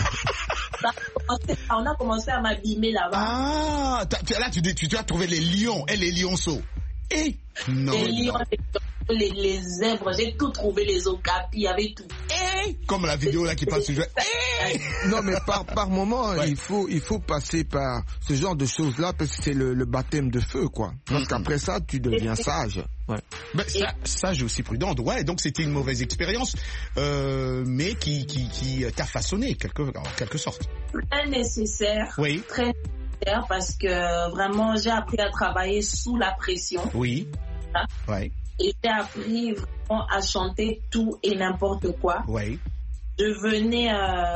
On a commencé à m'abîmer là-bas. Ah, là tu as trouvé les lions et les lionceaux. Et non. Les lions, les zèbres, j'ai tout trouvé, les okapis, il y avait tout. Comme la vidéo là qui passe sur jeu. Non, mais par moment, il faut passer par ce genre de choses là parce que c'est le baptême de feu, quoi. Parce qu'après ça, tu deviens sage. Ouais. Ben, sage et aussi prudente. Ouais, donc c'était une mauvaise expérience, mais qui t'a façonné en quelque sorte. Très nécessaire. Oui. Très nécessaire parce que vraiment j'ai appris à travailler sous la pression. Oui. Ouais. Et j'ai appris vraiment à chanter tout et n'importe quoi. Oui. Je venais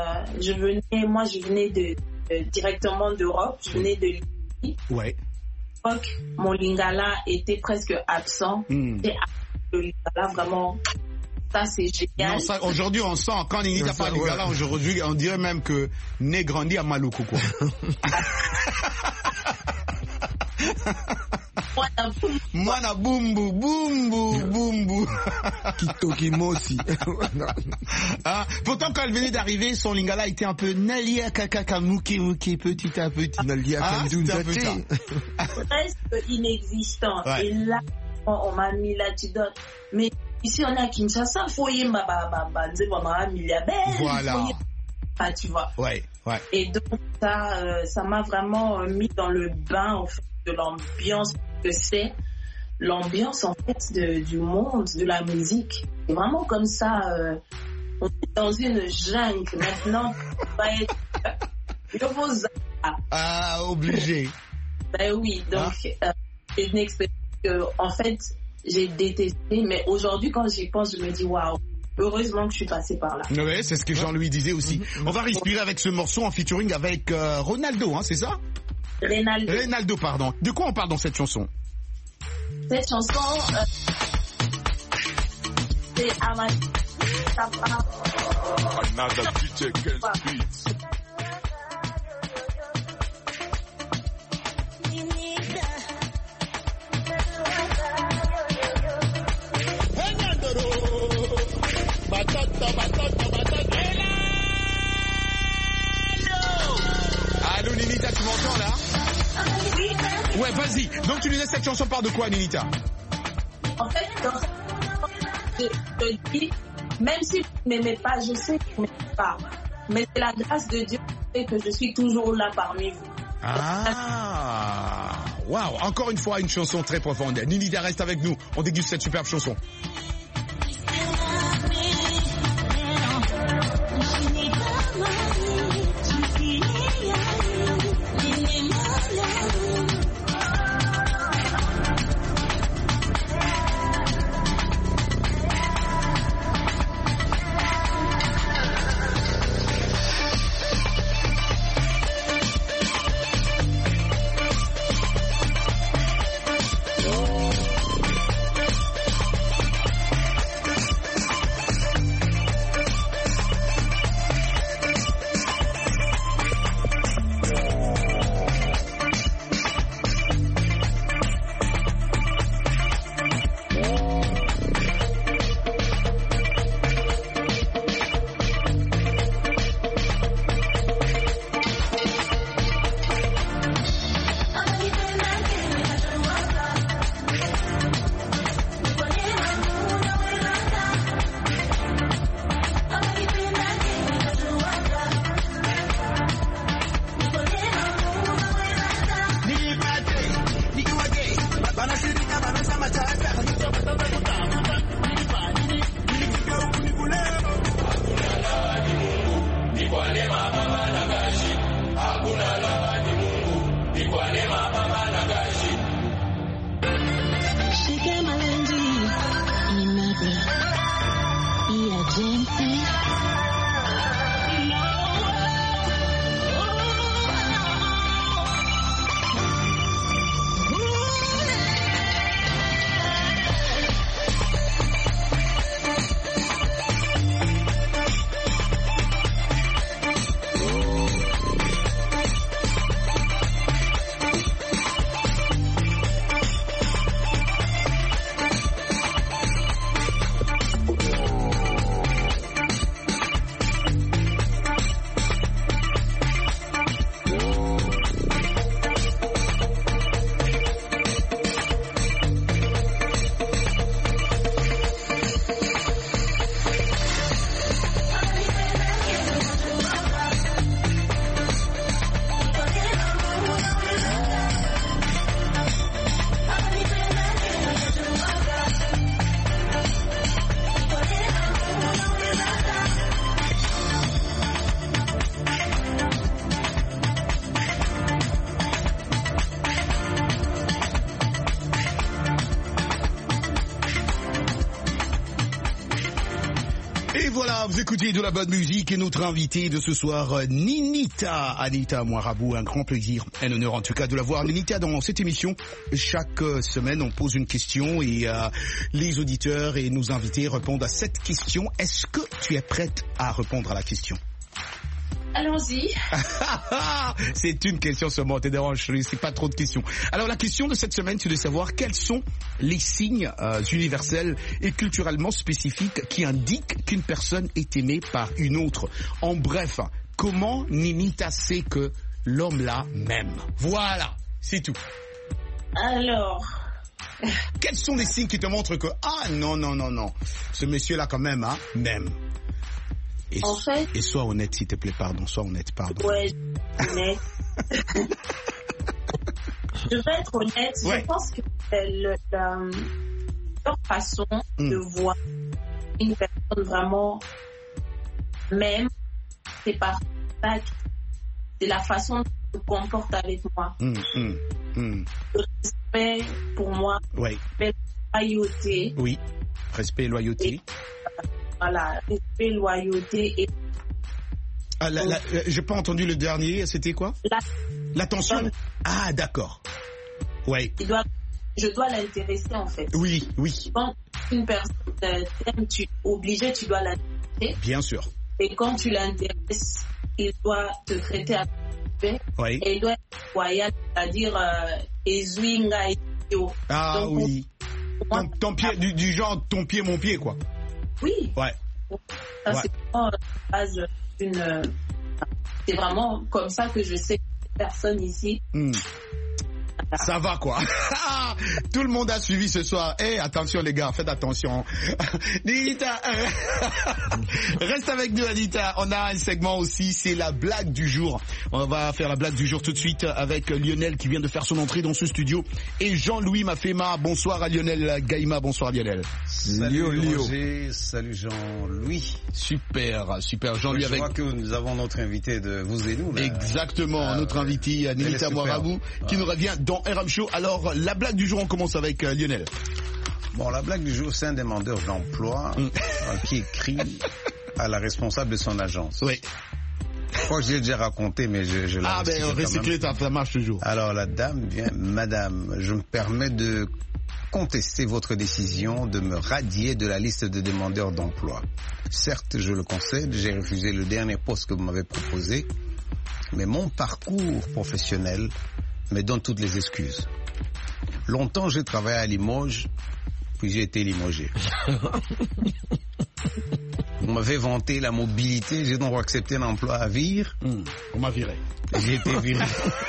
directement d'Europe. Je venais de l'Italie. Ouais. Mon lingala était presque absent. Et le lingala, vraiment, ça c'est génial. Non, ça, aujourd'hui on sent, quand Ninita parle lingala, aujourd'hui on dirait même que né grandi à Maluku, quoi. Mwana bumbu bumbu. Kitokimosi. Pourtant quand elle venait d'arriver, son lingala était un peu Nalia Kakaka Muki petit à petit. Nalia Kanjunzati. Presque inexistant. Ouais. Et là, on m'a mis là, tu donnes. Mais ici on est à Kinshasa, foyer voilà. Ah, tu vois. Ouais. Et donc ça m'a vraiment mis dans le bain en fait, de l'ambiance que c'est l'ambiance en fait du monde de la musique. C'est vraiment comme ça. On est dans une jungle maintenant. On va être obligé. Ben oui, donc c'est une expérience que en fait j'ai détesté, mais aujourd'hui quand j'y pense, je me dis waouh. Heureusement que je suis passée par là. Oui, c'est ce que Jean-Louis disait aussi. On va respirer avec ce morceau en featuring avec Ronaldo, hein, c'est ça? Reynaldo, pardon. De quoi on parle dans cette chanson? Cette chanson, c'est Amad. Ça parle. Another DJ Girls Beats. Allô Ninita, tu m'entends là? Oui. Ouais, vas-y. Donc tu disais cette chanson parle de quoi, Ninita? En fait, je dis, même si vous ne m'aimez pas, je sais que vous ne m'aimez pas. Mais c'est la grâce de Dieu qui fait que je suis toujours là parmi vous. Ah, waouh. Encore une fois, une chanson très profonde. Ninita reste avec nous. On déguste cette superbe chanson. Et voilà, vous écoutez de la bonne musique et notre invité de ce soir, Ninita. Anita Moirabou, un grand plaisir, un honneur en tout cas de la voir. Ninita, dans cette émission, chaque semaine, on pose une question et les auditeurs et nos invités répondent à cette question. Est-ce que tu es prête à répondre à la question? Allons-y. C'est une question seulement, te dérange, c'est pas trop de questions. Alors la question de cette semaine, c'est de savoir quels sont les signes universels et culturellement spécifiques qui indiquent qu'une personne est aimée par une autre. En bref, comment Ninita sait que l'homme là m'aime? Voilà, c'est tout. Alors... Quels sont les signes qui te montrent que, ah non, ce monsieur là quand même, m'aime? Et, en fait, et sois honnête, s'il te plaît, sois honnête, pardon. Ouais, honnête. Je vais être honnête, ouais. Je pense que leur façon de voir une personne vraiment même, c'est par ça, c'est la façon dont elle se comporte avec moi. Le respect, pour moi, respect, loyauté. Oui, respect et loyauté. Voilà, respect, loyauté et... j'ai pas entendu le dernier, c'était quoi? L'attention. Ah, d'accord. Ouais. Je dois l'intéresser en fait. Oui. Quand une personne t'aime, tu dois l'intéresser. Bien sûr. Et quand tu l'intéresses, il doit te traiter avec respect. Oui. Et il doit être loyal, c'est-à-dire Ezuinga et Yo. Ah. Donc, oui. Ton pied, du genre ton pied, mon pied, quoi. Oui. Ouais. Ça, c'est vraiment base c'est vraiment comme ça que je sais que personne ici. Ça va quoi. Tout le monde a suivi ce soir. Attention les gars, faites attention. Ninita, reste avec nous Anita. On a un segment aussi, c'est la blague du jour. On va faire la blague du jour tout de suite avec Lionel qui vient de faire son entrée dans ce studio. Et Jean-Louis Mafema. Bonsoir à Lionel Gaïma. Bonsoir Lionel. Salut Roger, salut Jean-Louis. Super Jean-Louis avec... Je crois que nous avons notre invité de vous et nous. Là. Exactement, notre invité Ninita Moirabou qui nous revient dans RM Show. Alors, la blague du jour, on commence avec Lionel. Bon, la blague du jour, c'est un demandeur d'emploi qui écrit à la responsable de son agence. Oui. Je crois que j'ai déjà raconté, mais je la recycler, ça marche toujours. Alors, la dame vient, madame, je me permets de contester votre décision de me radier de la liste de demandeurs d'emploi. Certes, je le concède, j'ai refusé le dernier poste que vous m'avez proposé, mais mon parcours professionnel me donne toutes les excuses. Longtemps, j'ai travaillé à Limoges, puis j'ai été limogé. Vous m'avez vanté la mobilité, j'ai donc accepté un emploi à Vire. On m'a viré. J'ai été viré.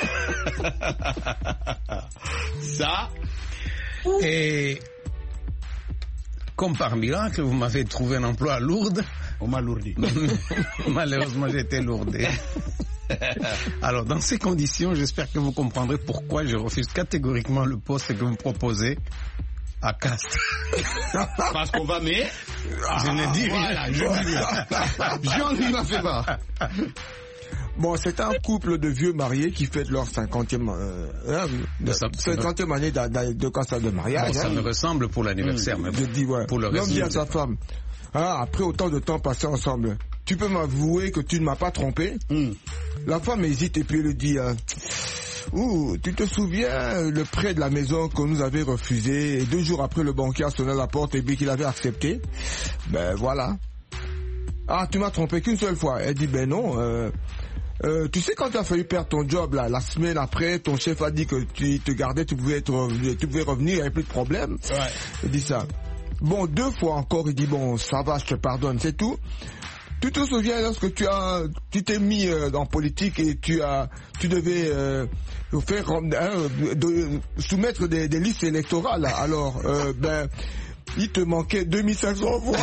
Ça. Et comme par miracle, vous m'avez trouvé un emploi à Lourdes. On m'a lourdi. Malheureusement, j'ai été lourdé. Alors, dans ces conditions, j'espère que vous comprendrez pourquoi je refuse catégoriquement le poste que vous me proposez à Castres. Parce qu'on va, mais... Je ne dis rien. Jean-Louis m'a fait pas. Bon, c'est un couple de vieux mariés qui fêtent leur 50e année de mariage. Bon, ça me ressemble pour l'anniversaire, mais je dis, pour le reste. L'homme dit à sa femme, après autant de temps passé ensemble, tu peux m'avouer que tu ne m'as pas trompé? La femme hésite et puis elle dit, tu te souviens le prêt de la maison qu'on nous avait refusé et 2 jours après le banquier a sonné à la porte et dit qu'il avait accepté? Ben voilà. Ah, tu m'as trompé qu'une seule fois. Elle dit, ben non, tu sais quand tu as failli perdre ton job là, la semaine après, ton chef a dit que tu te gardais, tu pouvais revenir, il n'y avait plus de problème. Ouais. Il dit ça. Bon, 2 fois encore, il dit, bon, ça va, je te pardonne, c'est tout. Tu te souviens lorsque tu t'es mis en politique et tu devais faire soumettre des listes électorales. Alors, il te manquait 2500 voix.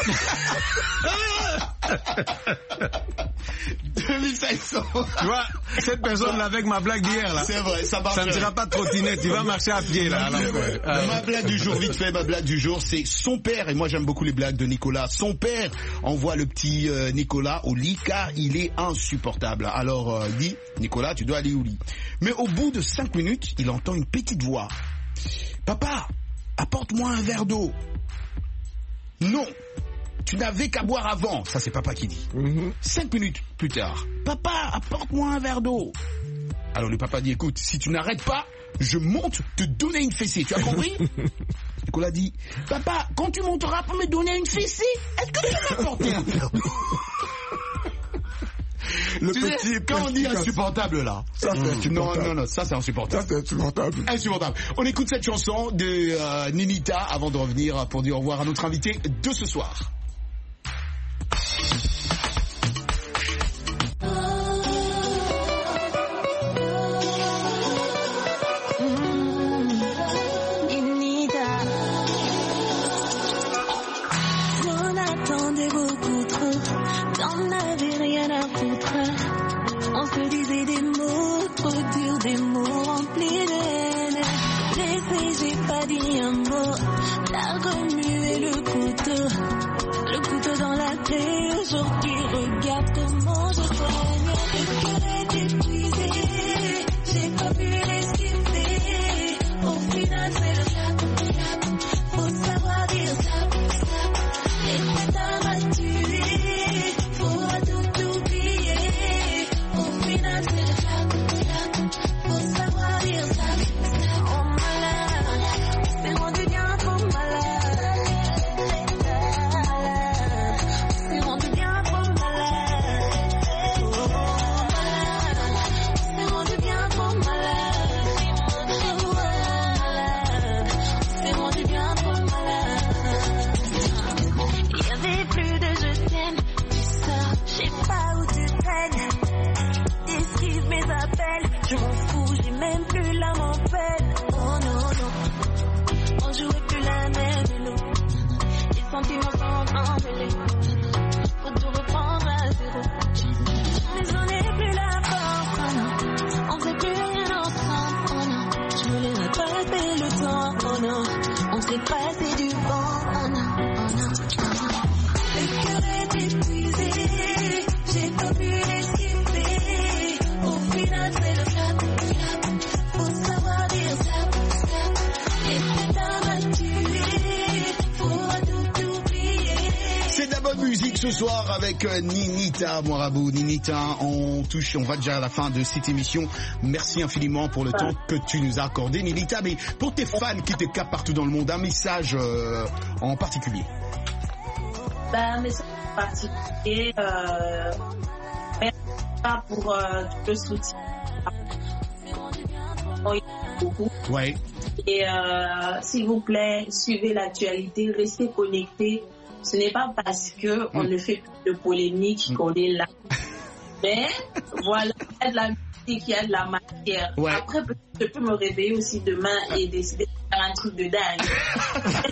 2500. Tu vois, cette personne-là avec ma blague d'hier, là. C'est vrai, ça marche. Ça ne sera pas de trottinette, il va marcher à pied, là. Ma blague du jour, vite fait, ma blague du jour, c'est son père, et moi j'aime beaucoup les blagues de Nicolas. Son père envoie le petit Nicolas au lit car il est insupportable. Alors, dit, Nicolas, tu dois aller au lit. Mais au bout de 5 minutes, il entend une petite voix. Papa, apporte-moi un verre d'eau. Non. tu n'avais qu'à boire avant. Ça, c'est papa qui dit. 5 minutes plus tard, papa, apporte-moi un verre d'eau. Alors le papa dit, écoute, si tu n'arrêtes pas, je monte te donner une fessée. Tu as compris? Nicolas dit, papa, quand tu monteras pour me donner une fessée, est-ce que tu vas m'apporter un verre d'eau? Le tu petit, sais, quand on dit insupportable là, ça c'est insupportable. Non, ça c'est insupportable. Ça c'est insupportable. Insupportable. On écoute cette chanson de Ninita avant de revenir pour dire au revoir à notre invité de ce soir. On se disait des mots trop durs, des mots remplis de haine. Laissez, j'ai pas dit un mot. T'as remué le couteau dans la plaie. Aujourd'hui, regarde comment je soigne. Le cœur est épuisé, j'ai pas pu l'esquiver. Au final, c'est le cap. Faut savoir dire stop, stop. Et ça m'a tué. Faut tout oublier. Au final, c'est le cap. Faut savoir dire stop, stop. Oh malade, c'est rendu bien trop malade. C'est rendu bien trop malade. Oh malade, c'est rendu bien trop malade. Oh malade, c'est rendu bien trop malade. Il y avait plus de je t'aime, tu sors, je sais pas où tu traînes. Esquive mes appels, je m'en fous, j'ai même plus l'âme en peine. Oh non, non, on jouait plus la même vélo. Les sentiments sont emmêlés, faut tout reprendre à zéro. Mais on n'est plus la force, oh non, on fait plus rien ensemble, oh non. Je me laisserai passer le temps, oh non, on s'est passé du vent, oh non, oh non, oh non. Le cœur est épuisé, j'ai pas pu l'esquiver. Au final, c'est le cap. Faut savoir dire stop, stop. Et ça m'a tué. Faut tout oublier. C'est de la bonne musique ce soir avec Ninita Moirabou. Ninita, on va déjà à la fin de cette émission. Merci infiniment pour le temps que tu nous as accordé, Ninita. Mais pour tes fans qui te capent partout dans le monde, un message en particulier. Un message en particulier, merci pour tout le soutien. Beaucoup. Ouais. Et s'il vous plaît, suivez l'actualité, restez connectés. Ce n'est pas parce que on ne fait plus de polémique qu'on est là. Mais voilà, il y a de la musique, il y a de la matière. Ouais. Après, peut-être je peux me réveiller aussi demain et décider de faire un truc de dingue.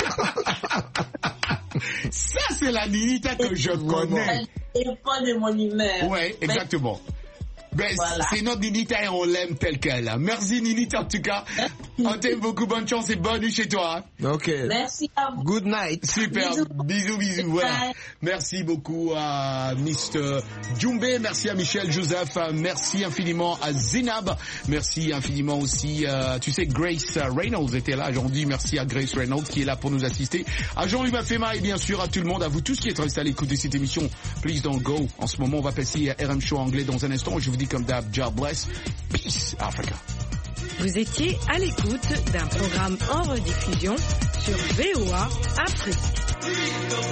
Ça, c'est la Ninita que je connais. Ça dépend de mon humeur. Ouais, exactement. Ben, voilà. C'est notre Ninita et on l'aime tel qu'elle. Merci Ninita en tout cas. On t'aime beaucoup, bonne chance et bonne nuit chez toi. Ok. Merci à vous. Good night. Super, bisous. Voilà. Merci beaucoup à Mr. Djumbe, merci à Michel Joseph, merci infiniment à Zinab, merci infiniment aussi, tu sais, Grace Reynolds était là, j'en dis merci à Grace Reynolds qui est là pour nous assister, à Jean-Louis Mafema et bien sûr à tout le monde, à vous tous qui êtes restés à l'écoute de cette émission. Please don't go. En ce moment, on va passer à RM Show anglais dans un instant. Je vous dis comme d'hab, God bless. Peace, Africa. Vous étiez à l'écoute d'un programme en rediffusion sur VOA Afrique.